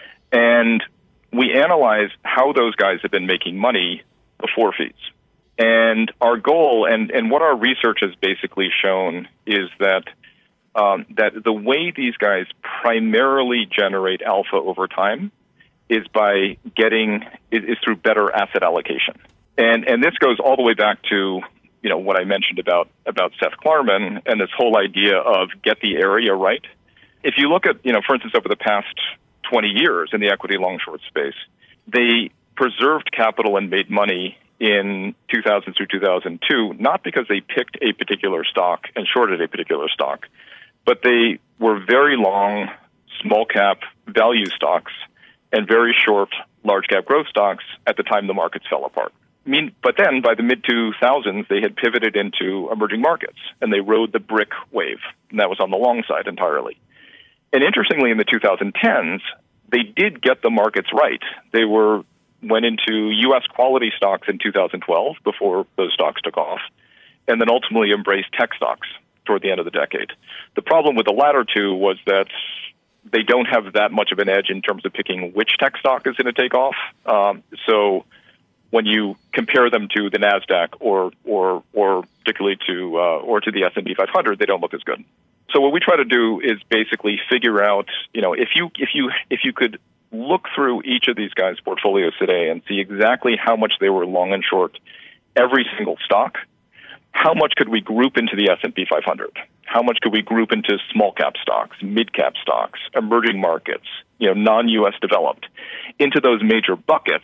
And we analyze how those guys have been making money before fees. And our goal, and, and what our research has basically shown, is that um, that the way these guys primarily generate alpha over time is by getting is, is through better asset allocation. And and this goes all the way back to, you know, what I mentioned about, about Seth Klarman and this whole idea of get the area right. If you look at, you know, for instance, over the past twenty years in the equity long-short space, they preserved capital and made money in two thousand through two thousand two, not because they picked a particular stock and shorted a particular stock, but they were very long, small-cap value stocks and very short, large-cap growth stocks at the time the markets fell apart. I mean, but then by the mid two thousands, they had pivoted into emerging markets, and they rode the brick wave, and that was on the long side entirely. And interestingly, in the twenty tens, they did get the markets right. They were went into U S quality stocks in two thousand twelve before those stocks took off, and then ultimately embraced tech stocks toward the end of the decade. The problem with the latter two was that they don't have that much of an edge in terms of picking which tech stock is going to take off. Um, so when you compare them to the NASDAQ or or or particularly to uh, or to the S and P five hundred, they don't look as good. So what we try to do is basically figure out, you know, if you if you if you could look through each of these guys' portfolios today and see exactly how much they were long and short every single stock, how much could we group into the S and P five hundred? How much could we group into small cap stocks, mid cap stocks, emerging markets, you know, non-U S developed, into those major buckets?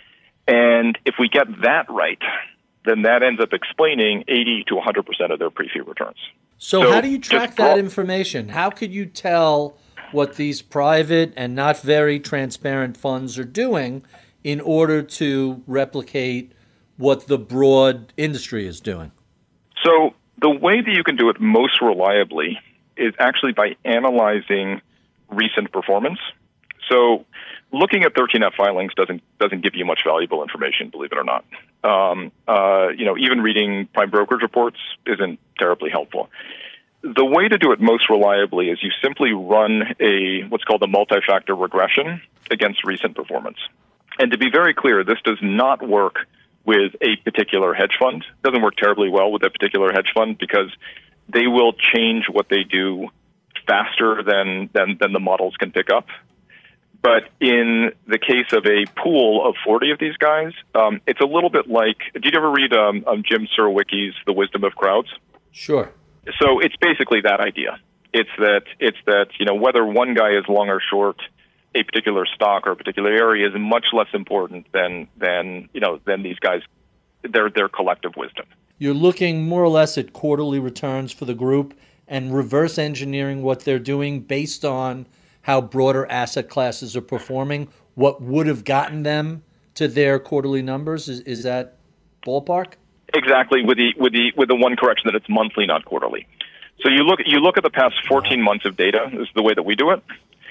And if we get that right, then that ends up explaining eighty to one hundred percent of their pre-fee returns. So, so how do you track that draw- information? How could you tell what these private and not very transparent funds are doing in order to replicate what the broad industry is doing? So the way that you can do it most reliably is actually by analyzing recent performance. So looking at thirteen F filings doesn't doesn't give you much valuable information, believe it or not. Um, uh, you know, even reading prime brokerage reports isn't terribly helpful. The way to do it most reliably is you simply run a what's called a multi-factor regression against recent performance. And to be very clear, this does not work with a particular hedge fund. It doesn't work terribly well with a particular hedge fund because they will change what they do faster than, than, than the models can pick up. But in the case of a pool of forty of these guys, um, it's a little bit like, did you ever read um, um, Jim Surowiecki's The Wisdom of Crowds? Sure. So it's basically that idea. It's that, it's that, you know, whether one guy is long or short a particular stock or a particular area is much less important than, than you know, than these guys, their, their collective wisdom. You're looking more or less at quarterly returns for the group and reverse engineering what they're doing based on how broader asset classes are performing, what would have gotten them to their quarterly numbers. Is, is that ballpark? Exactly, with the with the with the one correction that it's monthly, not quarterly. So you look you look at the past fourteen months of data. This is the way that we do it.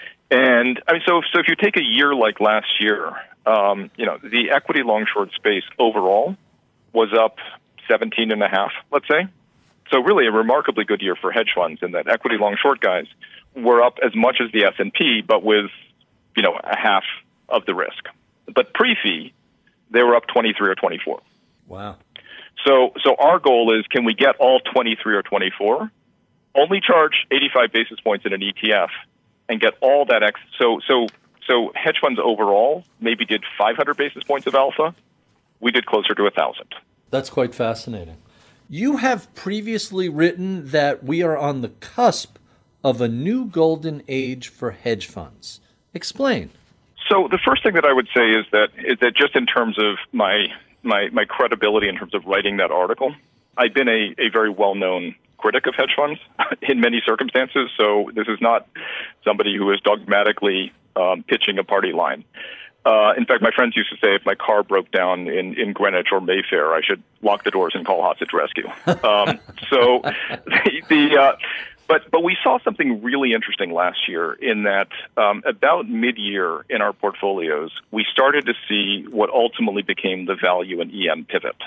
And I mean, so so if you take a year like last year, um, you know, the equity long short space overall was up seventeen and a half, let's say. So really a remarkably good year for hedge funds, in that equity long short guys were up as much as the S and P, but with, you know, a half of the risk. But pre-fee, they were up twenty-three or twenty-four. Wow. So so our goal is, can we get all twenty-three or twenty-four, only charge eighty-five basis points in an E T F, and get all that X. So, so, so hedge funds overall maybe did five hundred basis points of alpha. We did closer to one thousand. That's quite fascinating. You have previously written that we are on the cusp of a new golden age for hedge funds. Explain. So the first thing that I would say is that is that just in terms of my my, my credibility in terms of writing that article, I've been a, a very well-known critic of hedge funds in many circumstances. So this is not somebody who is dogmatically um, pitching a party line. Uh, in fact, my friends used to say if my car broke down in, in Greenwich or Mayfair, I should lock the doors and call hostage rescue. Um, so the, the uh, but but we saw something really interesting last year, in that um, about mid-year in our portfolios, we started to see what ultimately became the value and E M pivot.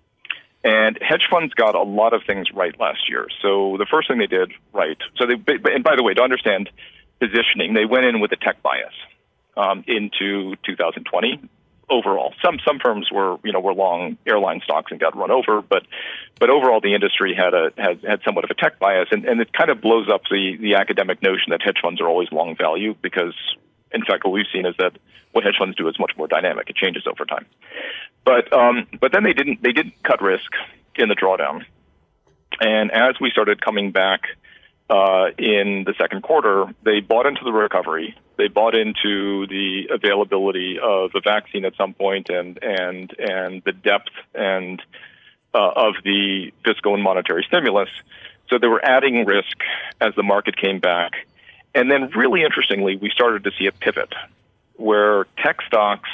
And hedge funds got a lot of things right last year. So the first thing they did right, so they, and by the way, to understand positioning, they went in with a tech bias um, into two thousand twenty overall. Some some firms were, you know, were long airline stocks and got run over, but but overall the industry had a had, had somewhat of a tech bias, and, and it kind of blows up the, the academic notion that hedge funds are always long value, because in fact what we've seen is that what hedge funds do is much more dynamic. It changes over time. But um, but then they didn't they didn't cut risk in the drawdown, and as we started coming back uh, in the second quarter, they bought into the recovery. They bought into the availability of a vaccine at some point, and and and the depth and uh, of the fiscal and monetary stimulus. So they were adding risk as the market came back, and then really interestingly, we started to see a pivot where tech stocks,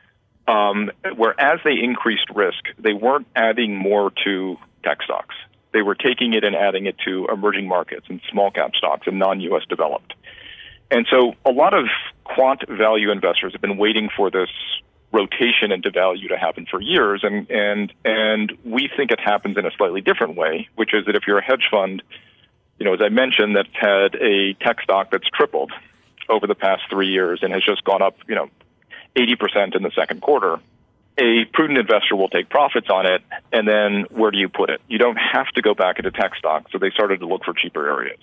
um, where as they increased risk, they weren't adding more to tech stocks. They were taking it and adding it to emerging markets and small cap stocks and non-U S developed. And so a lot of quant value investors have been waiting for this rotation into value to happen for years, and, and, and we think it happens in a slightly different way, which is that if you're a hedge fund, you know, as I mentioned, that's had a tech stock that's tripled over the past three years and has just gone up, you know, eighty percent in the second quarter, a prudent investor will take profits on it, and then where do you put it? You don't have to go back into tech stocks, so they started to look for cheaper areas.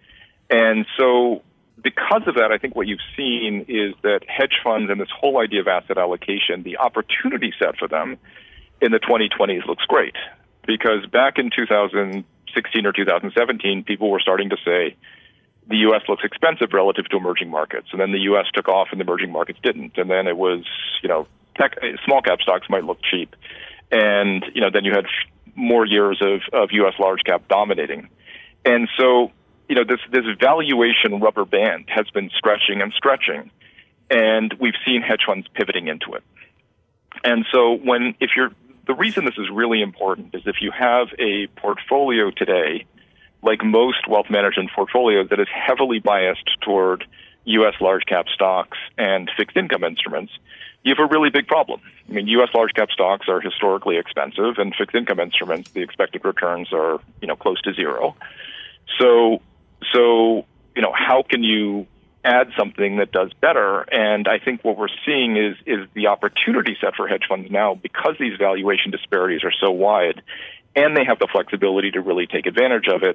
And so because of that, I think what you've seen is that hedge funds and this whole idea of asset allocation, the opportunity set for them in the twenty twenties looks great. Because back in two thousand sixteen or two thousand seventeen, people were starting to say, the U S looks expensive relative to emerging markets. And then the U S took off and the emerging markets didn't. And then it was, you know, tech, small cap stocks might look cheap. And, you know, then you had more years of, of U S large cap dominating. And so, you know, this, this valuation rubber band has been stretching and stretching. And we've seen hedge funds pivoting into it. And so when, if you're, the reason this is really important is if you have a portfolio today, like most wealth management portfolios, that is heavily biased toward U S large cap stocks and fixed income instruments, you have a really big problem. I mean, U S large cap stocks are historically expensive, and fixed income instruments, the expected returns are, you know, close to zero. So, so, you know, how can you add something that does better? And I think what we're seeing is, is the opportunity set for hedge funds now, because these valuation disparities are so wide, and they have the flexibility to really take advantage of it,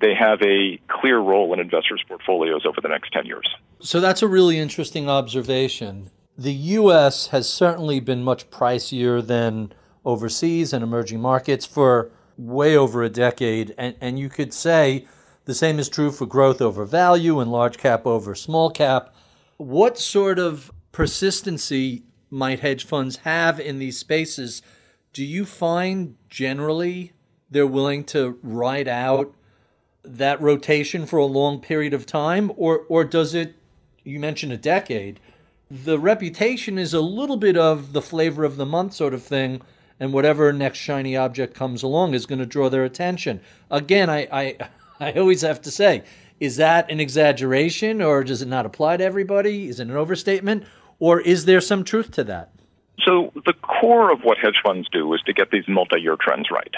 they have a clear role in investors' portfolios over the next ten years. So that's a really interesting observation. The U S has certainly been much pricier than overseas and emerging markets for way over a decade. And, and you could say the same is true for growth over value and large cap over small cap. What sort of persistency might hedge funds have in these spaces? Do you find generally they're willing to ride out that rotation for a long period of time? Or, or does it, you mentioned a decade, the reputation is a little bit of the flavor of the month sort of thing, and whatever next shiny object comes along is going to draw their attention. Again, I, I, I always have to say, is that an exaggeration, or does it not apply to everybody? Is it an overstatement, or is there some truth to that? So the core of what hedge funds do is to get these multi-year trends right.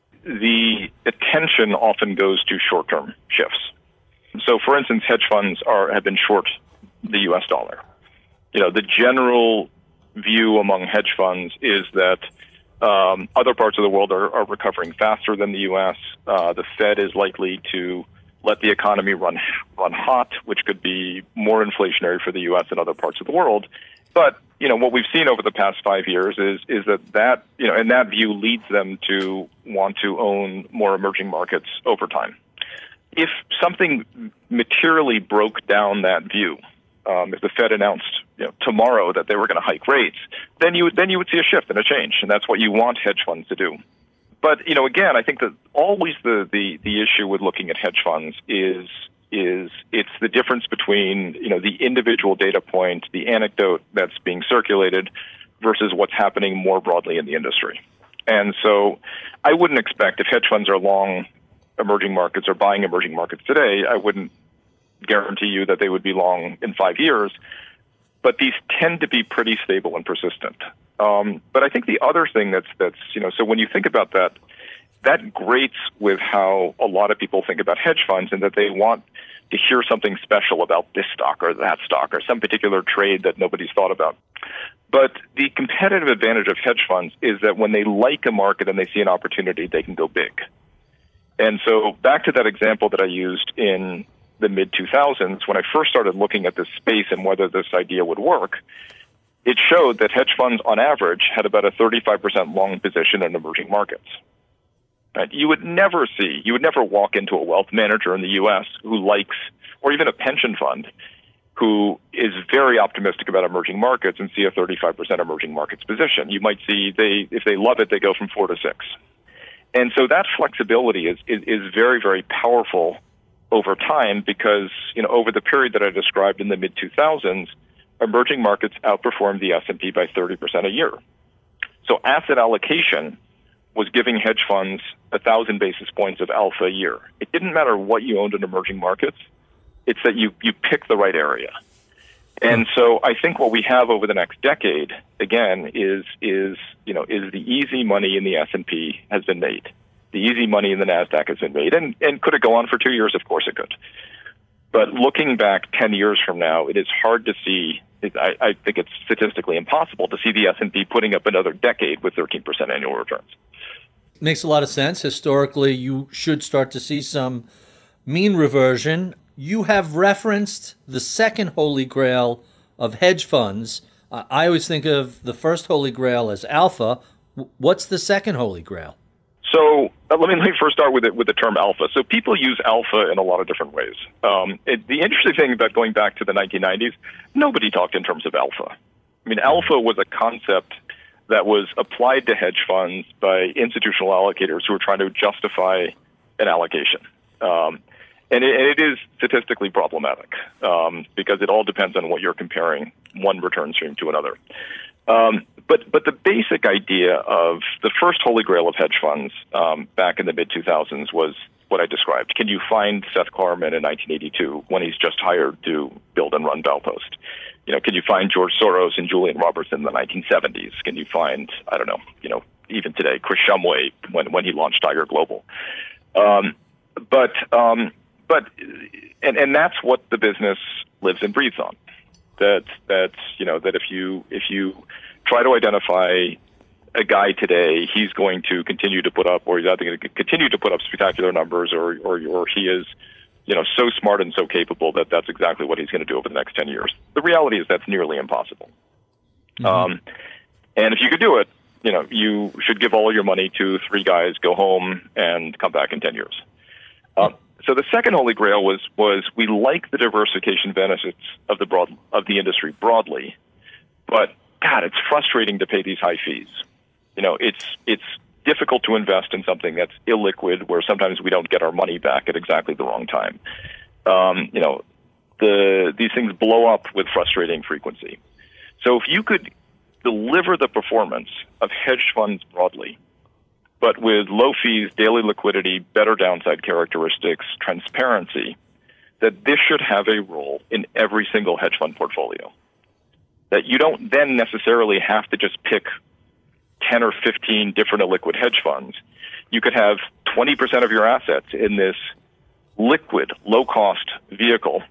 The attention often goes to short-term shifts. So, for instance, hedge funds are have been short the U S dollar. You know, the general view among hedge funds is that um, other parts of the world are, are recovering faster than the U S. Uh, the Fed is likely to let the economy run run hot, which could be more inflationary for the U S than other parts of the world. But you know, what we've seen over the past five years is is that that you know, and that view leads them to want to own more emerging markets over time. If something materially broke down that view, um, if the Fed announced you know, tomorrow that they were going to hike rates, then you would then you would see a shift and a change, and that's what you want hedge funds to do. But you know, again, I think that always the the, the issue with looking at hedge funds is. is it's the difference between, you know, the individual data point, the anecdote that's being circulated versus what's happening more broadly in the industry. And so I wouldn't expect if hedge funds are long emerging markets or buying emerging markets today, I wouldn't guarantee you that they would be long in five years. But these tend to be pretty stable and persistent. Um, but I think the other thing that's, that's, you know, so when you think about that, that grates with how a lot of people think about hedge funds, and that they want to hear something special about this stock or that stock or some particular trade that nobody's thought about. But the competitive advantage of hedge funds is that when they like a market and they see an opportunity, they can go big. And so back to that example that I used in the mid two thousands, when I first started looking at this space and whether this idea would work, it showed that hedge funds on average had about a thirty-five percent long position in emerging markets. Right? You would never see, you would never walk into a wealth manager in the U S who likes, or even a pension fund who is very optimistic about emerging markets and see a thirty-five percent emerging markets position. You might see they, if they love it, they go from four to six. And so that flexibility is, is, is very, very powerful over time because, you know, over the period that I described in the mid two thousands, emerging markets outperformed the S and P by thirty percent a year. So asset allocation was giving hedge funds one thousand basis points of alpha a year. It didn't matter what you owned in emerging markets. It's that you, you pick the right area. And so I think what we have over the next decade, again, is, is you know, is the easy money in the S and P has been made. The easy money in the NASDAQ has been made. And, and could it go on for two years? Of course it could. But looking back ten years from now, it is hard to see, it, I, I think it's statistically impossible to see the S and P putting up another decade with thirteen percent annual returns. Makes a lot of sense. Historically, you should start to see some mean reversion. You have referenced the second holy grail of hedge funds. Uh, I always think of the first holy grail as alpha. W- what's the second holy grail? So uh, let me let me first start with it with the term alpha. So people use alpha in a lot of different ways. Um, it, the interesting thing about going back to the nineteen nineties, nobody talked in terms of alpha. I mean, alpha was a concept that was applied to hedge funds by institutional allocators who were trying to justify an allocation. Um, and, it, and it is statistically problematic um, because it all depends on what you're comparing one return stream to another. Um, but but the basic idea of the first holy grail of hedge funds um, back in the mid two thousands was what I described. Can you find Seth Klarman in nineteen eighty-two when he's just hired to build and run Baupost? You know, can you find George Soros and Julian Robertson in the nineteen seventies? Can you find, I don't know, you know, even today, Chris Shumway when, when he launched Tiger Global? Um, but, um, but, and, and that's what the business lives and breathes on. That, that's, you know, that if you, if you try to identify a guy today, he's going to continue to put up, or he's either going to continue to put up spectacular numbers, or, or, or he is, you know, so smart and so capable that that's exactly what he's going to do over the next ten years. The reality is that's nearly impossible. Mm-hmm. Um, and if you could do it, you know, you should give all your money to three guys, go home, and come back in ten years. Um, so the second holy grail was was we like the diversification benefits of the broad of the industry broadly, but God, it's frustrating to pay these high fees. You know, it's it's difficult to invest in something that's illiquid, where sometimes we don't get our money back at exactly the wrong time. Um, you know, the these things blow up with frustrating frequency. So if you could deliver the performance of hedge funds broadly, but with low fees, daily liquidity, better downside characteristics, transparency, that this should have a role in every single hedge fund portfolio. That you don't then necessarily have to just pick ten or fifteen different illiquid hedge funds. You could have twenty percent of your assets in this liquid, low-cost vehicle,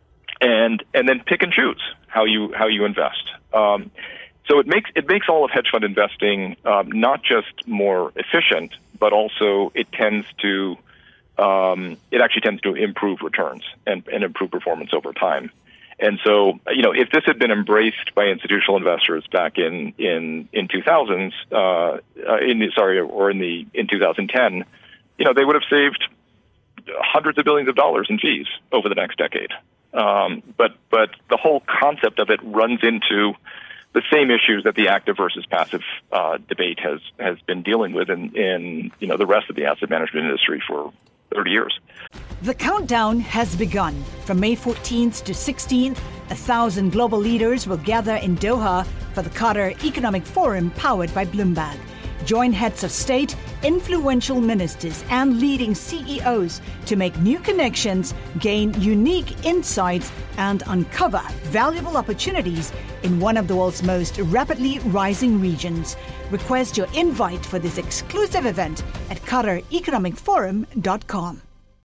and and then pick and choose how you how you invest. Um, so it makes it makes all of hedge fund investing um, not just more efficient, but also it tends to um, it actually tends to improve returns and, and improve performance over time. And so, you know, if this had been embraced by institutional investors back in in in two thousands, uh, in the, sorry, or in the in two thousand ten, you know, they would have saved hundreds of billions of dollars in fees over the next decade. Um, but but the whole concept of it runs into the same issues that the active versus passive uh, debate has has been dealing with in, in you know the rest of the asset management industry for thirty years. The countdown has begun. From May fourteenth to sixteenth, a thousand global leaders will gather in Doha for the Qatar Economic Forum powered by Bloomberg. Join heads of state, influential ministers, and leading C E Os to make new connections, gain unique insights, and uncover valuable opportunities in one of the world's most rapidly rising regions. Request your invite for this exclusive event at qatar economic forum dot com.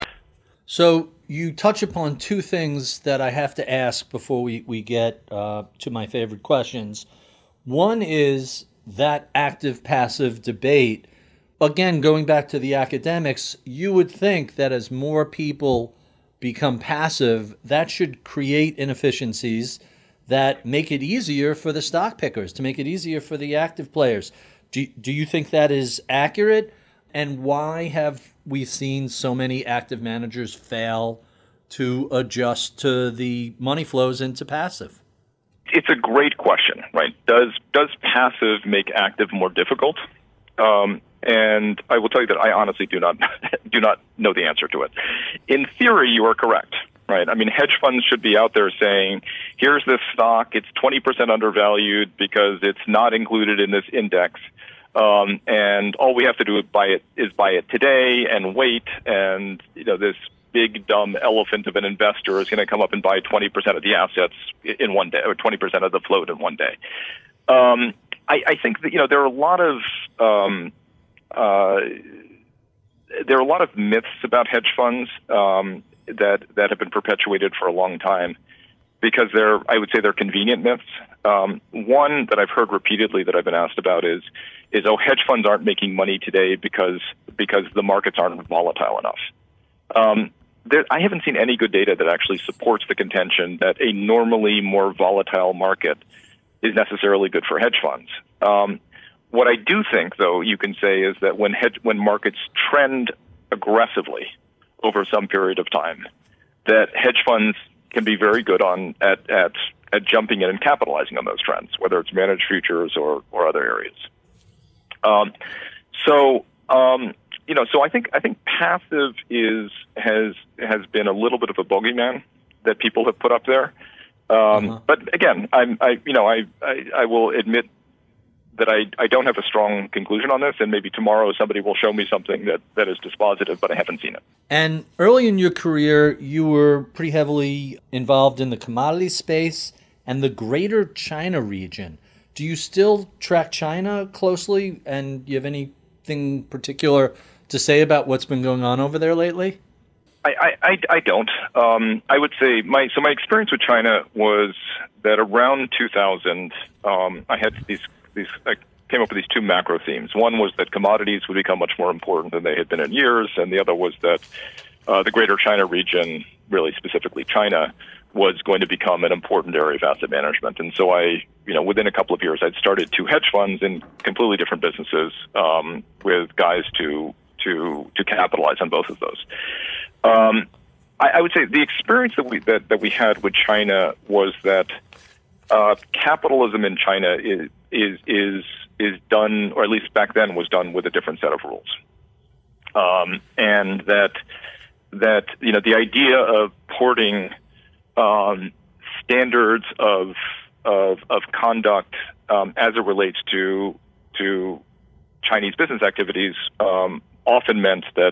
So you touch upon two things that I have to ask before we, we get uh, to my favorite questions. One is that active-passive debate. Again, going back to the academics, you would think that as more people become passive, that should create inefficiencies that make it easier for the stock pickers, to make it easier for the active players. Do, do you think that is accurate? And why have we seen so many active managers fail to adjust to the money flows into passive? It's a great question, right? Does does passive make active more difficult? Um, and I will tell you that I honestly do not do not know the answer to it. In theory, you are correct, right? I mean, hedge funds should be out there saying, here's this stock, it's twenty percent undervalued because it's not included in this index. Um, and all we have to do is buy it is buy it today and wait. And, you know, this big, dumb elephant of an investor is going to come up and buy twenty percent of the assets in one day, or twenty percent of the float in one day. Um, I, I think that, you know, there are a lot of, um, uh, there are a lot of myths about hedge funds, um, that, that have been perpetuated for a long time because they're, I would say they're convenient myths. Um, one that I've heard repeatedly that I've been asked about is, is, oh, hedge funds aren't making money today because, because the markets aren't volatile enough. Um, there, I haven't seen any good data that actually supports the contention that a normally more volatile market is necessarily good for hedge funds. Um, what I do think, though, you can say is that when hedge, when markets trend aggressively over some period of time, that hedge funds can be very good on at, at, at jumping in and capitalizing on those trends, whether it's managed futures or, or other areas. Um, so, um, you know, so I think I think passive is has has been a little bit of a bogeyman that people have put up there. Um, uh-huh. But again, I'm I you know I, I, I will admit that I, I don't have a strong conclusion on this, and maybe tomorrow somebody will show me something that, that is dispositive, but I haven't seen it. And early in your career, you were pretty heavily involved in the commodity space and the greater China region. Do you still track China closely, and do you have anything particular to say about what's been going on over there lately? I, I, I don't. Um, I would say my so my experience with China was that around two thousand, um, I had these these like came up with these two macro themes. One was that commodities would become much more important than they had been in years, and the other was that uh, the Greater China region, really specifically China, was going to become an important area of asset management. And so I, you know, within a couple of years, I'd started two hedge funds in completely different businesses um, with guys to to to capitalize on both of those. Um, I, I would say the experience that we that, that we had with China was that uh, capitalism in China is is is is done, or at least back then was done, with a different set of rules, um, and that that you know the idea of porting Um, standards of of, of conduct um, as it relates to to Chinese business activities um, often meant that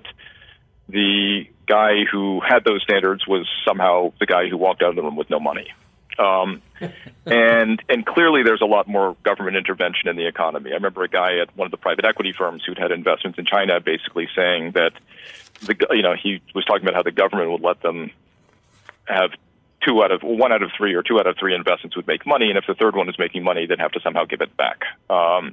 the guy who had those standards was somehow the guy who walked out of the room with no money. Um, and and clearly there's a lot more government intervention in the economy. I remember a guy at one of the private equity firms who'd had investments in China basically saying that the you know he was talking about how the government would let them have two out of one out of three or two out of three investments would make money, and if the third one is making money, they'd have to somehow give it back. Um,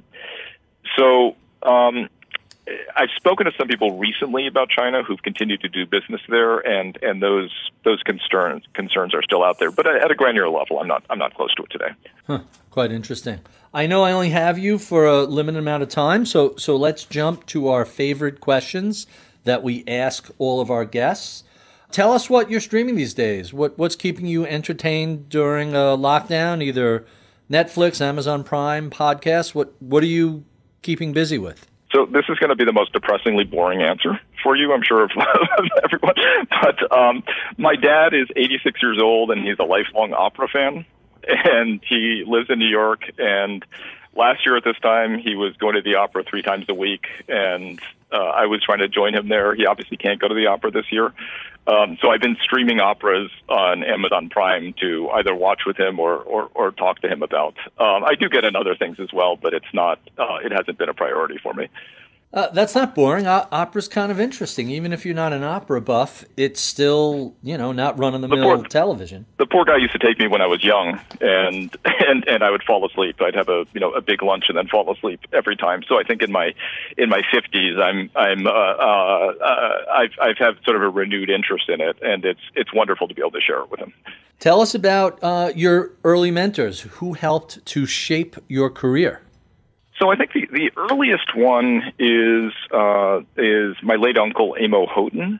so um, I've spoken to some people recently about China who've continued to do business there, and, and those those concerns concerns are still out there. But at a granular level, I'm not I'm not close to it today. Huh, quite interesting. I know I only have you for a limited amount of time, so so let's jump to our favorite questions that we ask all of our guests. Tell us what you're streaming these days. What What's keeping you entertained during a lockdown, either Netflix, Amazon Prime, podcasts? What What are you keeping busy with? So this is going to be the most depressingly boring answer for you, I'm sure, of everyone. But um, my dad is eighty-six years old, and he's a lifelong opera fan. And he lives in New York. And last year at this time, he was going to the opera three times a week. And uh, I was trying to join him there. He obviously can't go to the opera this year. Um, so I've been streaming operas on Amazon Prime to either watch with him or, or, or talk to him about. Um, I do get in other things as well, but it's not. Uh, it hasn't been a priority for me. Uh, that's not boring. O- opera's kind of interesting. Even if you're not an opera buff, it's still, you know, not run-of-the-mill television. The poor guy used to take me when I was young, and and and I would fall asleep. I'd have a you know a big lunch and then fall asleep every time. So I think in my in my fifties, I'm I'm uh, uh, uh, I've I've had sort of a renewed interest in it, and it's it's wonderful to be able to share it with him. Tell us about uh, your early mentors who helped to shape your career. So I think the, the earliest one is uh, is my late uncle Amo Houghton.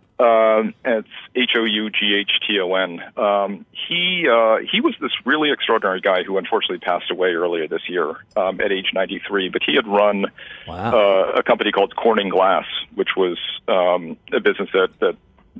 Um, it's H O U G H T O N. Um, he uh, he was this really extraordinary guy who unfortunately passed away earlier this year um, at age ninety-three. But he had run wow. uh, a company called Corning Glass, which was um, a business that, that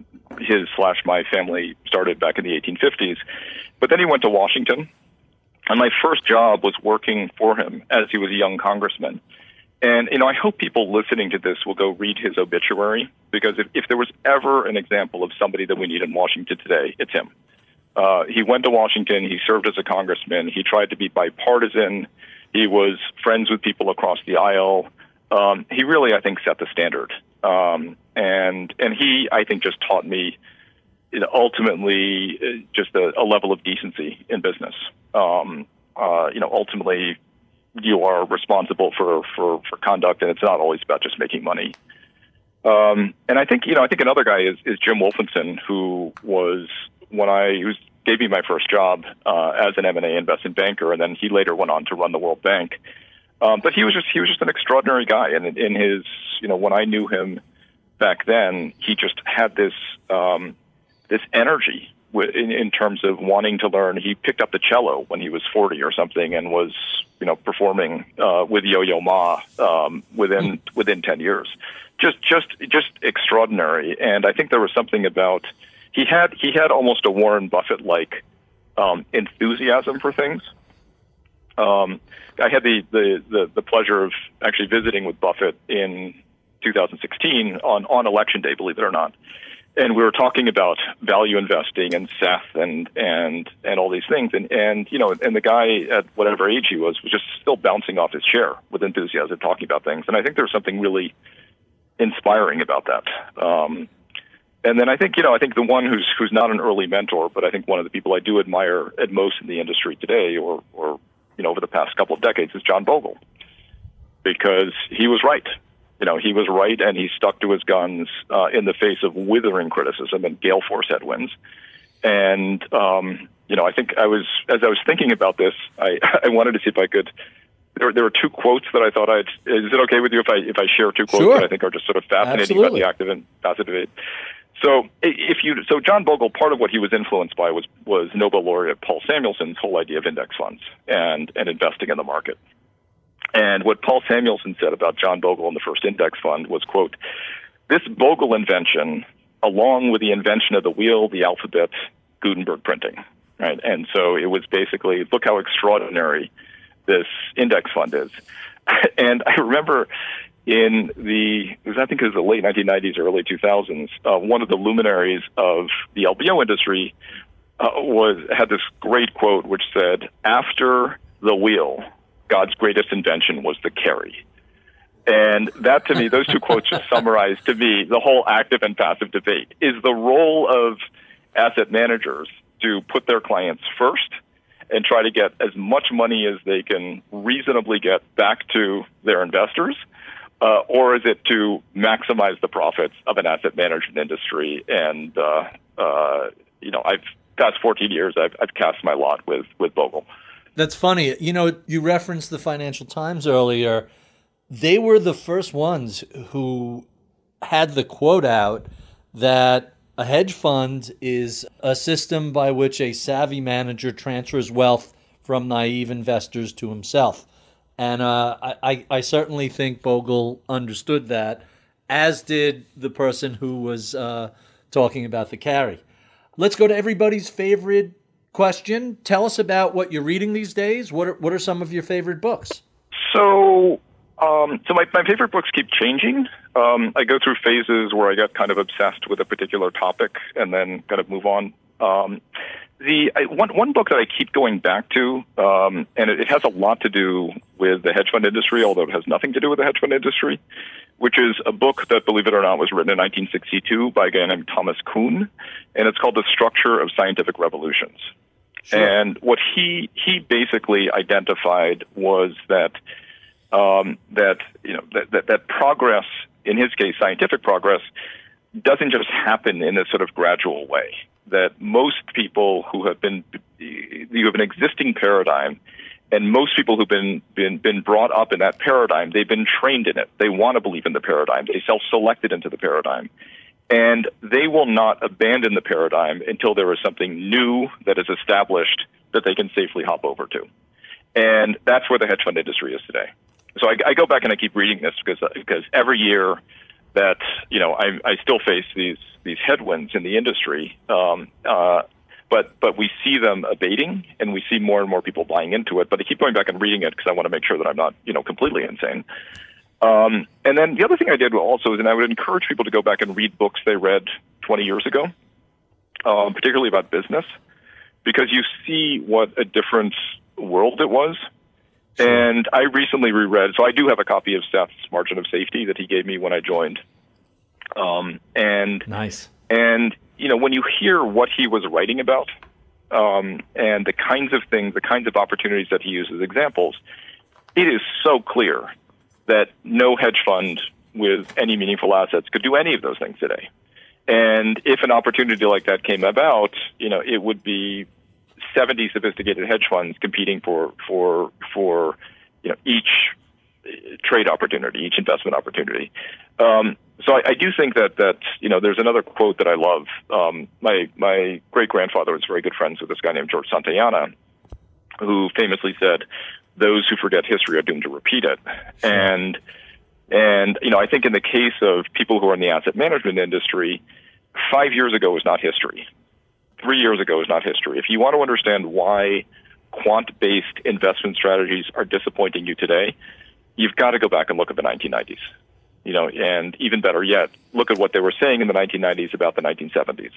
his slash my family started back in the eighteen fifties. But then he went to Washington. And my first job was working for him as he was a young congressman. And, you know, I hope people listening to this will go read his obituary, because if, if there was ever an example of somebody that we need in Washington today, it's him. Uh, he went to Washington. He served as a congressman. He tried to be bipartisan. He was friends with people across the aisle. Um, he really, I think, set the standard. Um, and and he, I think, just taught me you know, ultimately just a, a level of decency in business. Um, uh, you know, ultimately, you are responsible for, for, for conduct, and it's not always about just making money. Um, and I think, you know, I think another guy is, is Jim Wolfenson, who was when I who gave me my first job uh, as an M and A investment banker, and then he later went on to run the World Bank. Um, but he was just he was just an extraordinary guy, and in, in his, you know, when I knew him back then, he just had this um, this energy. In, in terms of wanting to learn. He picked up the cello when he was forty or something, and was, you know, performing uh, with Yo-Yo Ma um, within within ten years. Just, just, just extraordinary. And I think there was something about he had he had almost a Warren Buffett like um, enthusiasm for things. Um, I had the, the the the pleasure of actually visiting with Buffett in two thousand sixteen on on election day, believe it or not. And we were talking about value investing and S E F and and and all these things, and and you know, and the guy at whatever age he was was just still bouncing off his chair with enthusiasm, talking about things. And I think there's something really inspiring about that. Um, and then I think you know, I think the one who's who's not an early mentor, but I think one of the people I do admire at most in the industry today, or or you know, over the past couple of decades, is John Bogle. because he was right. You know, he was right, and he stuck to his guns uh, in the face of withering criticism and gale force headwinds. And, um, you know, I think I was, as I was thinking about this, I, I wanted to see if I could, there, there were two quotes that I thought I'd, is it okay with you if I, if I share two quotes Sure. that I think are just sort of fascinating Absolutely. about the active and passive debate? So if you, so John Bogle, part of what he was influenced by was, was Nobel laureate Paul Samuelson's whole idea of index funds and, and investing in the market. And what Paul Samuelson said about John Bogle and the first index fund was, quote, "This Bogle invention, along with the invention of the wheel, the alphabet, Gutenberg printing," right? And so it was basically, look how extraordinary this index fund is. And I remember in the, it was, I think it was the late nineteen nineties, early two thousands, uh, one of the luminaries of the L B O industry uh, was had this great quote which said, "After the wheel, God's greatest invention was the carry." And that, to me, those two quotes just summarize, to me, the whole active and passive debate. Is the role of asset managers to put their clients first and try to get as much money as they can reasonably get back to their investors, uh, or is it to maximize the profits of an asset management industry? And, uh, uh, you know, I've past fourteen years, I've, I've cast my lot with, with Bogle. That's funny. You know, you referenced the Financial Times earlier. They were the first ones who had the quote out that a hedge fund is a system by which a savvy manager transfers wealth from naive investors to himself. And uh, I, I certainly think Bogle understood that, as did the person who was uh, talking about the carry. Let's go to everybody's favorite question. Tell us about what you're reading these days. What are, what are some of your favorite books? So, um, so my, my favorite books keep changing. Um, I go through phases where I get kind of obsessed with a particular topic and then kind of move on. Um, the I, one one book that I keep going back to, um, and it, it has a lot to do with the hedge fund industry, although it has nothing to do with the hedge fund industry, which is a book that, believe it or not, was written in nineteen sixty-two by a guy named Thomas Kuhn, and it's called The Structure of Scientific Revolutions. Sure. And what he he basically identified was that um, that you know that, that that progress, in his case, scientific progress, doesn't just happen in this sort of gradual way. That most people who have been you have an existing paradigm, and most people who've been been been brought up in that paradigm, they've been trained in it. They want to believe in the paradigm. They self-selected into the paradigm. And they will not abandon the paradigm until there is something new that is established that they can safely hop over to. And that's where the hedge fund industry is today. So I, I go back and I keep reading this because because every year that, you know, I, I still face these these headwinds in the industry, um, uh, but but we see them abating and we see more and more people buying into it. But I keep going back and reading it because I want to make sure that I'm not, you know, completely insane. Um, and then the other thing I did also is, and I would encourage people to go back and read books they read twenty years ago, um, particularly about business, because you see what a different world it was. Sure. And I recently reread, so I do have a copy of Seth's Margin of Safety that he gave me when I joined. Um, and nice. And, you know, when you hear what he was writing about, um, and the kinds of things, the kinds of opportunities that he used as examples, it is so clear that no hedge fund with any meaningful assets could do any of those things today. And if an opportunity like that came about, you know, it would be seventy sophisticated hedge funds competing for, for, for, you know, each trade opportunity, each investment opportunity. Um, so I, I do think that, that, you know, there's another quote that I love. Um, my, my great grandfather was very good friends with this guy named George Santayana, who famously said, "Those who forget history are doomed to repeat it." Sure. And, and, you know, I think in the case of people who are in the asset management industry, five years ago was not history. Three years ago is not history. If you want to understand why quant-based investment strategies are disappointing you today, you've got to go back and look at the nineteen nineties. You know, and even better yet, look at what they were saying in the nineteen nineties about the nineteen seventies.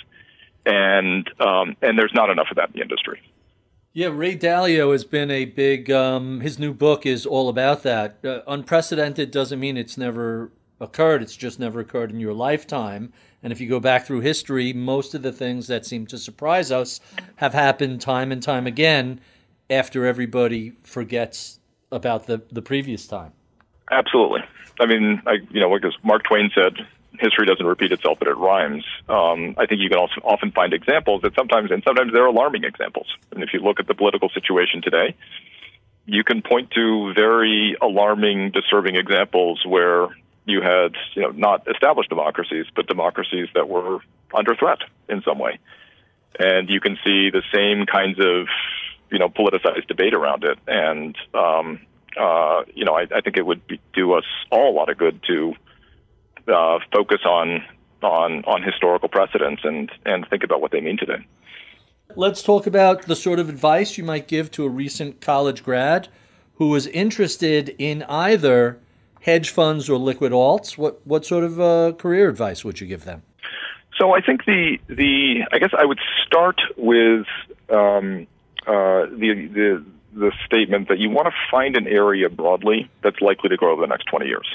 And um, and there's not enough of that in the industry. Yeah, Ray Dalio has been a big, um, his new book is all about that. Uh, unprecedented doesn't mean it's never occurred. It's just never occurred in your lifetime. And if you go back through history, most of the things that seem to surprise us have happened time and time again after everybody forgets about the, the previous time. Absolutely. I mean, I, you know, because Mark Twain said, history doesn't repeat itself, but it rhymes. Um, I think you can also often find examples that sometimes, and sometimes they're alarming examples. And if you look at the political situation today, you can point to very alarming, disturbing examples where you had, you know, not established democracies, but democracies that were under threat in some way. And you can see the same kinds of, you know, politicized debate around it. And, um, uh, you know, I, I think it would be, do us all a lot of good to uh, focus on on on historical precedents and, and think about what they mean today. Let's talk about the sort of advice you might give to a recent college grad who is interested in either hedge funds or liquid alts. What what sort of uh, career advice would you give them? So I think the the I guess I would start with um, uh, the the the statement that you want to find an area broadly that's likely to grow over the next twenty years.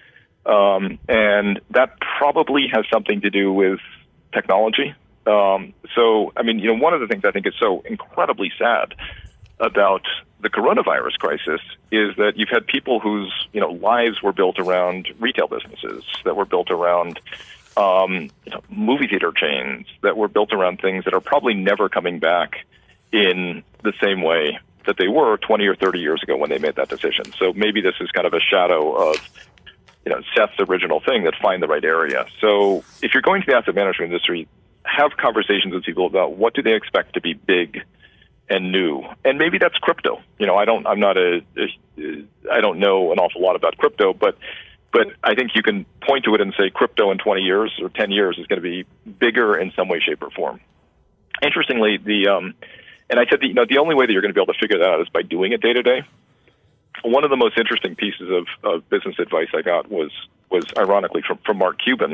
Um, and that probably has something to do with technology. Um, so, I mean, you know, one of the things I think is so incredibly sad about the coronavirus crisis is that you've had people whose, you know, lives were built around retail businesses, that were built around um, you know, movie theater chains, that were built around things that are probably never coming back in the same way that they were twenty or thirty years ago when they made that decision. So maybe this is kind of a shadow of, you know, Seth's original thing, that find the right area. So if you're going to the asset management industry, have conversations with people about what do they expect to be big and new, and maybe that's crypto. You know, I don't, I'm not a, a I don't know an awful lot about crypto, but but I think you can point to it and say crypto in twenty years or ten years is going to be bigger in some way, shape, or form. Interestingly, the um, and I said that, you know, the only way that you're going to be able to figure that out is by doing it day to day. One of the most interesting pieces of, of business advice I got was was ironically from, from Mark Cuban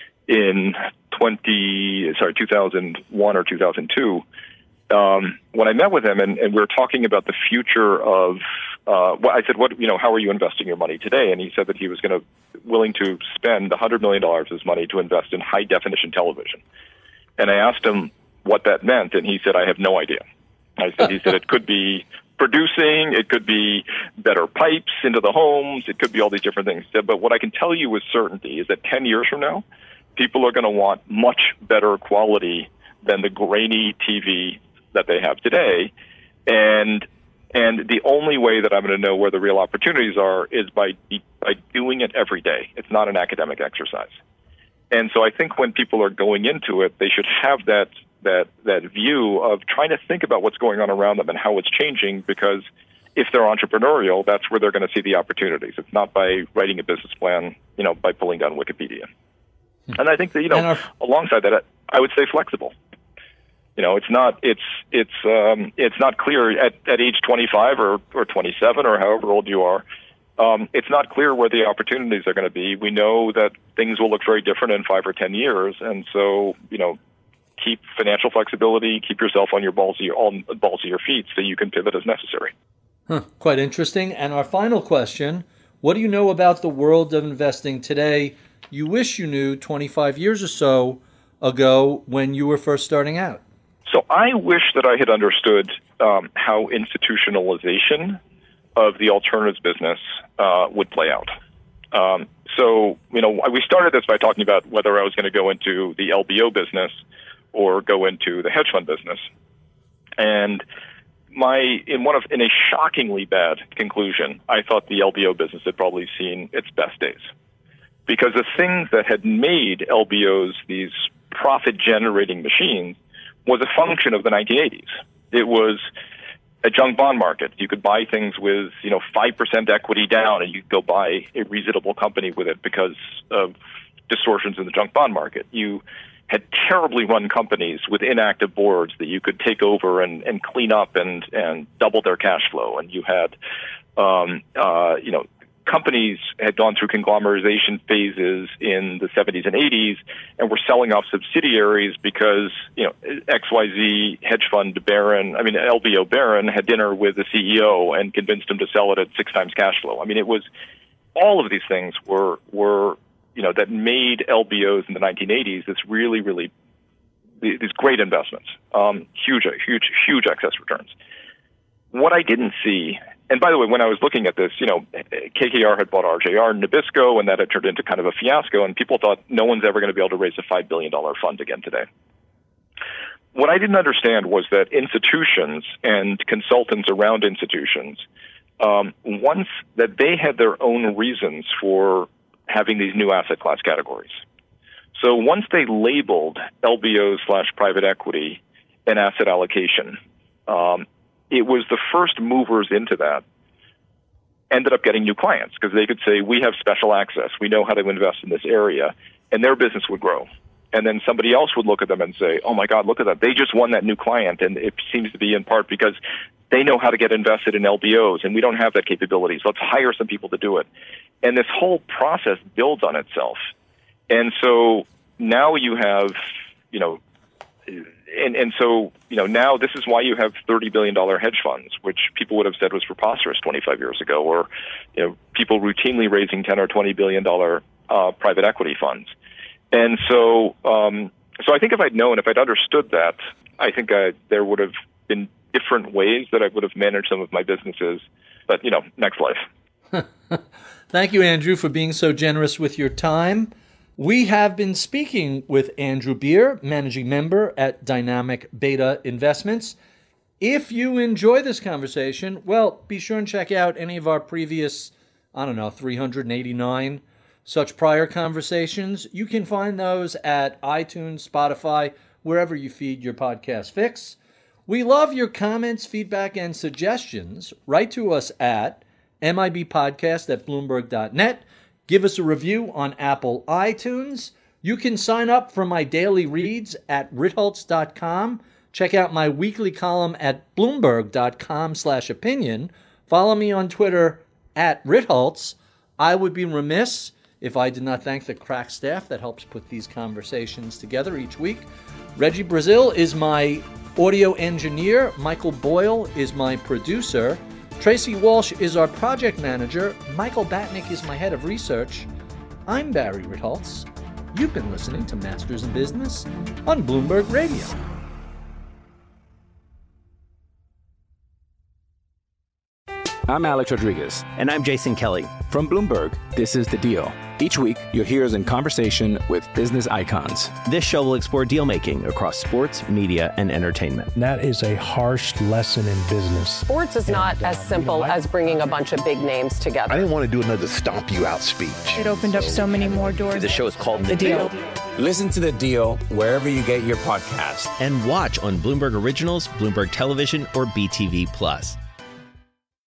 in twenty sorry two thousand one or two thousand two. Um, when I met with him and, and we were talking about the future of, uh, well, I said, "What, you know, how are you investing your money today?" And he said that he was going to willing to spend one hundred million dollars of his money to invest in high definition television. And I asked him what that meant, and he said, "I have no idea." I said, he said it could be producing, it could be better pipes into the homes, it could be all these different things. But what I can tell you with certainty is that ten years from now, people are going to want much better quality than the grainy T V that they have today. And and the only way that I'm going to know where the real opportunities are is by by doing it every day. It's not an academic exercise. And so I think when people are going into it, they should have that that that view of trying to think about what's going on around them and how it's changing, because if they're entrepreneurial, that's where they're going to see the opportunities. It's not by writing a business plan, you know, by pulling down Wikipedia. And I think that, you know, our, alongside that, I would stay flexible. You know, it's not it's it's um, it's not clear at, at age twenty-five or, or twenty-seven or however old you are. Um, it's not clear where the opportunities are going to be. We know that things will look very different in five or ten years, and so, you know, keep financial flexibility, keep yourself on your balls of your, on balls of your feet so you can pivot as necessary. Huh, quite interesting. And our final question, what do you know about the world of investing today you wish you knew twenty-five years or so ago when you were first starting out? So I wish that I had understood um, how institutionalization of the alternatives business uh, would play out. Um, so, you know, we started this by talking about whether I was going to go into the L B O business or go into the hedge fund business. And my in one of in a shockingly bad conclusion, I thought the L B O business had probably seen its best days. Because the things that had made L B Os these profit-generating machines was a function of the nineteen eighties. It was a junk bond market. You could buy things with, you know, five percent equity down, and you could go buy a reasonable company with it because of distortions in the junk bond market. You had terribly run companies with inactive boards that you could take over and, and clean up and, and double their cash flow. And you had, um, uh, you know, companies had gone through conglomerization phases in the seventies and eighties and were selling off subsidiaries because, you know, X Y Z hedge fund baron, I mean, L B O baron had dinner with the C E O and convinced him to sell it at six times cash flow. I mean, it was, all of these things were, were, you know, that made L B Os in the nineteen eighties this really, really, these great investments, um, huge, huge, huge excess returns. What I didn't see and by the way, when I was looking at this, you know, K K R had bought R J R and Nabisco, and that had turned into kind of a fiasco, and people thought no one's ever going to be able to raise a five billion dollars fund again today. What I didn't understand was that institutions and consultants around institutions, um, once that they had their own reasons for having these new asset class categories. So once they labeled L B O slash private equity an asset allocation, um, it was the first movers into that ended up getting new clients because they could say, we have special access. We know how to invest in this area, and their business would grow. And then somebody else would look at them and say, oh, my God, look at that. They just won that new client, and it seems to be in part because they know how to get invested in L B Os, and we don't have that capability, so let's hire some people to do it. And this whole process builds on itself. And so now you have, you know, And, and so, you know, now this is why you have thirty billion dollars hedge funds, which people would have said was preposterous twenty-five years ago, or, you know, people routinely raising ten or twenty billion dollars uh, private equity funds. And so, um, so I think if I'd known, if I'd understood that, I think I, there would have been different ways that I would have managed some of my businesses. But, you know, next life. Thank you, Andrew, for being so generous with your time. We have been speaking with Andrew Beer, managing member at Dynamic Beta Investments. If you enjoy this conversation, well, be sure and check out any of our previous, I don't know, three hundred eighty-nine such prior conversations. You can find those at iTunes, Spotify, wherever you feed your podcast fix. We love your comments, feedback, and suggestions. Write to us at mibpodcast at bloomberg dot net. Give us a review on Apple iTunes. You can sign up for my daily reads at ritholtz dot com. Check out my weekly column at bloomberg dot com slash opinion. Follow me on Twitter at ritholtz. I would be remiss if I did not thank the crack staff that helps put these conversations together each week. Reggie Brazil is my audio engineer. Michael Boyle is my producer. Tracy Walsh is our project manager. Michael Batnick is my head of research. I'm Barry Ritholtz. You've been listening to Masters in Business on Bloomberg Radio. I'm Alex Rodriguez. And I'm Jason Kelly. From Bloomberg, this is The Deal. Each week, you'll hear us in conversation with business icons. This show will explore deal-making across sports, media, and entertainment. That is a harsh lesson in business. Sports is not and, as simple you know, I, as bringing a bunch of big names together. I didn't want to do another stomp you out speech. It opened up so many more doors. The show is called The, the Deal. Deal. Listen to The Deal wherever you get your podcast. And watch on Bloomberg Originals, Bloomberg Television, or B T V Plus.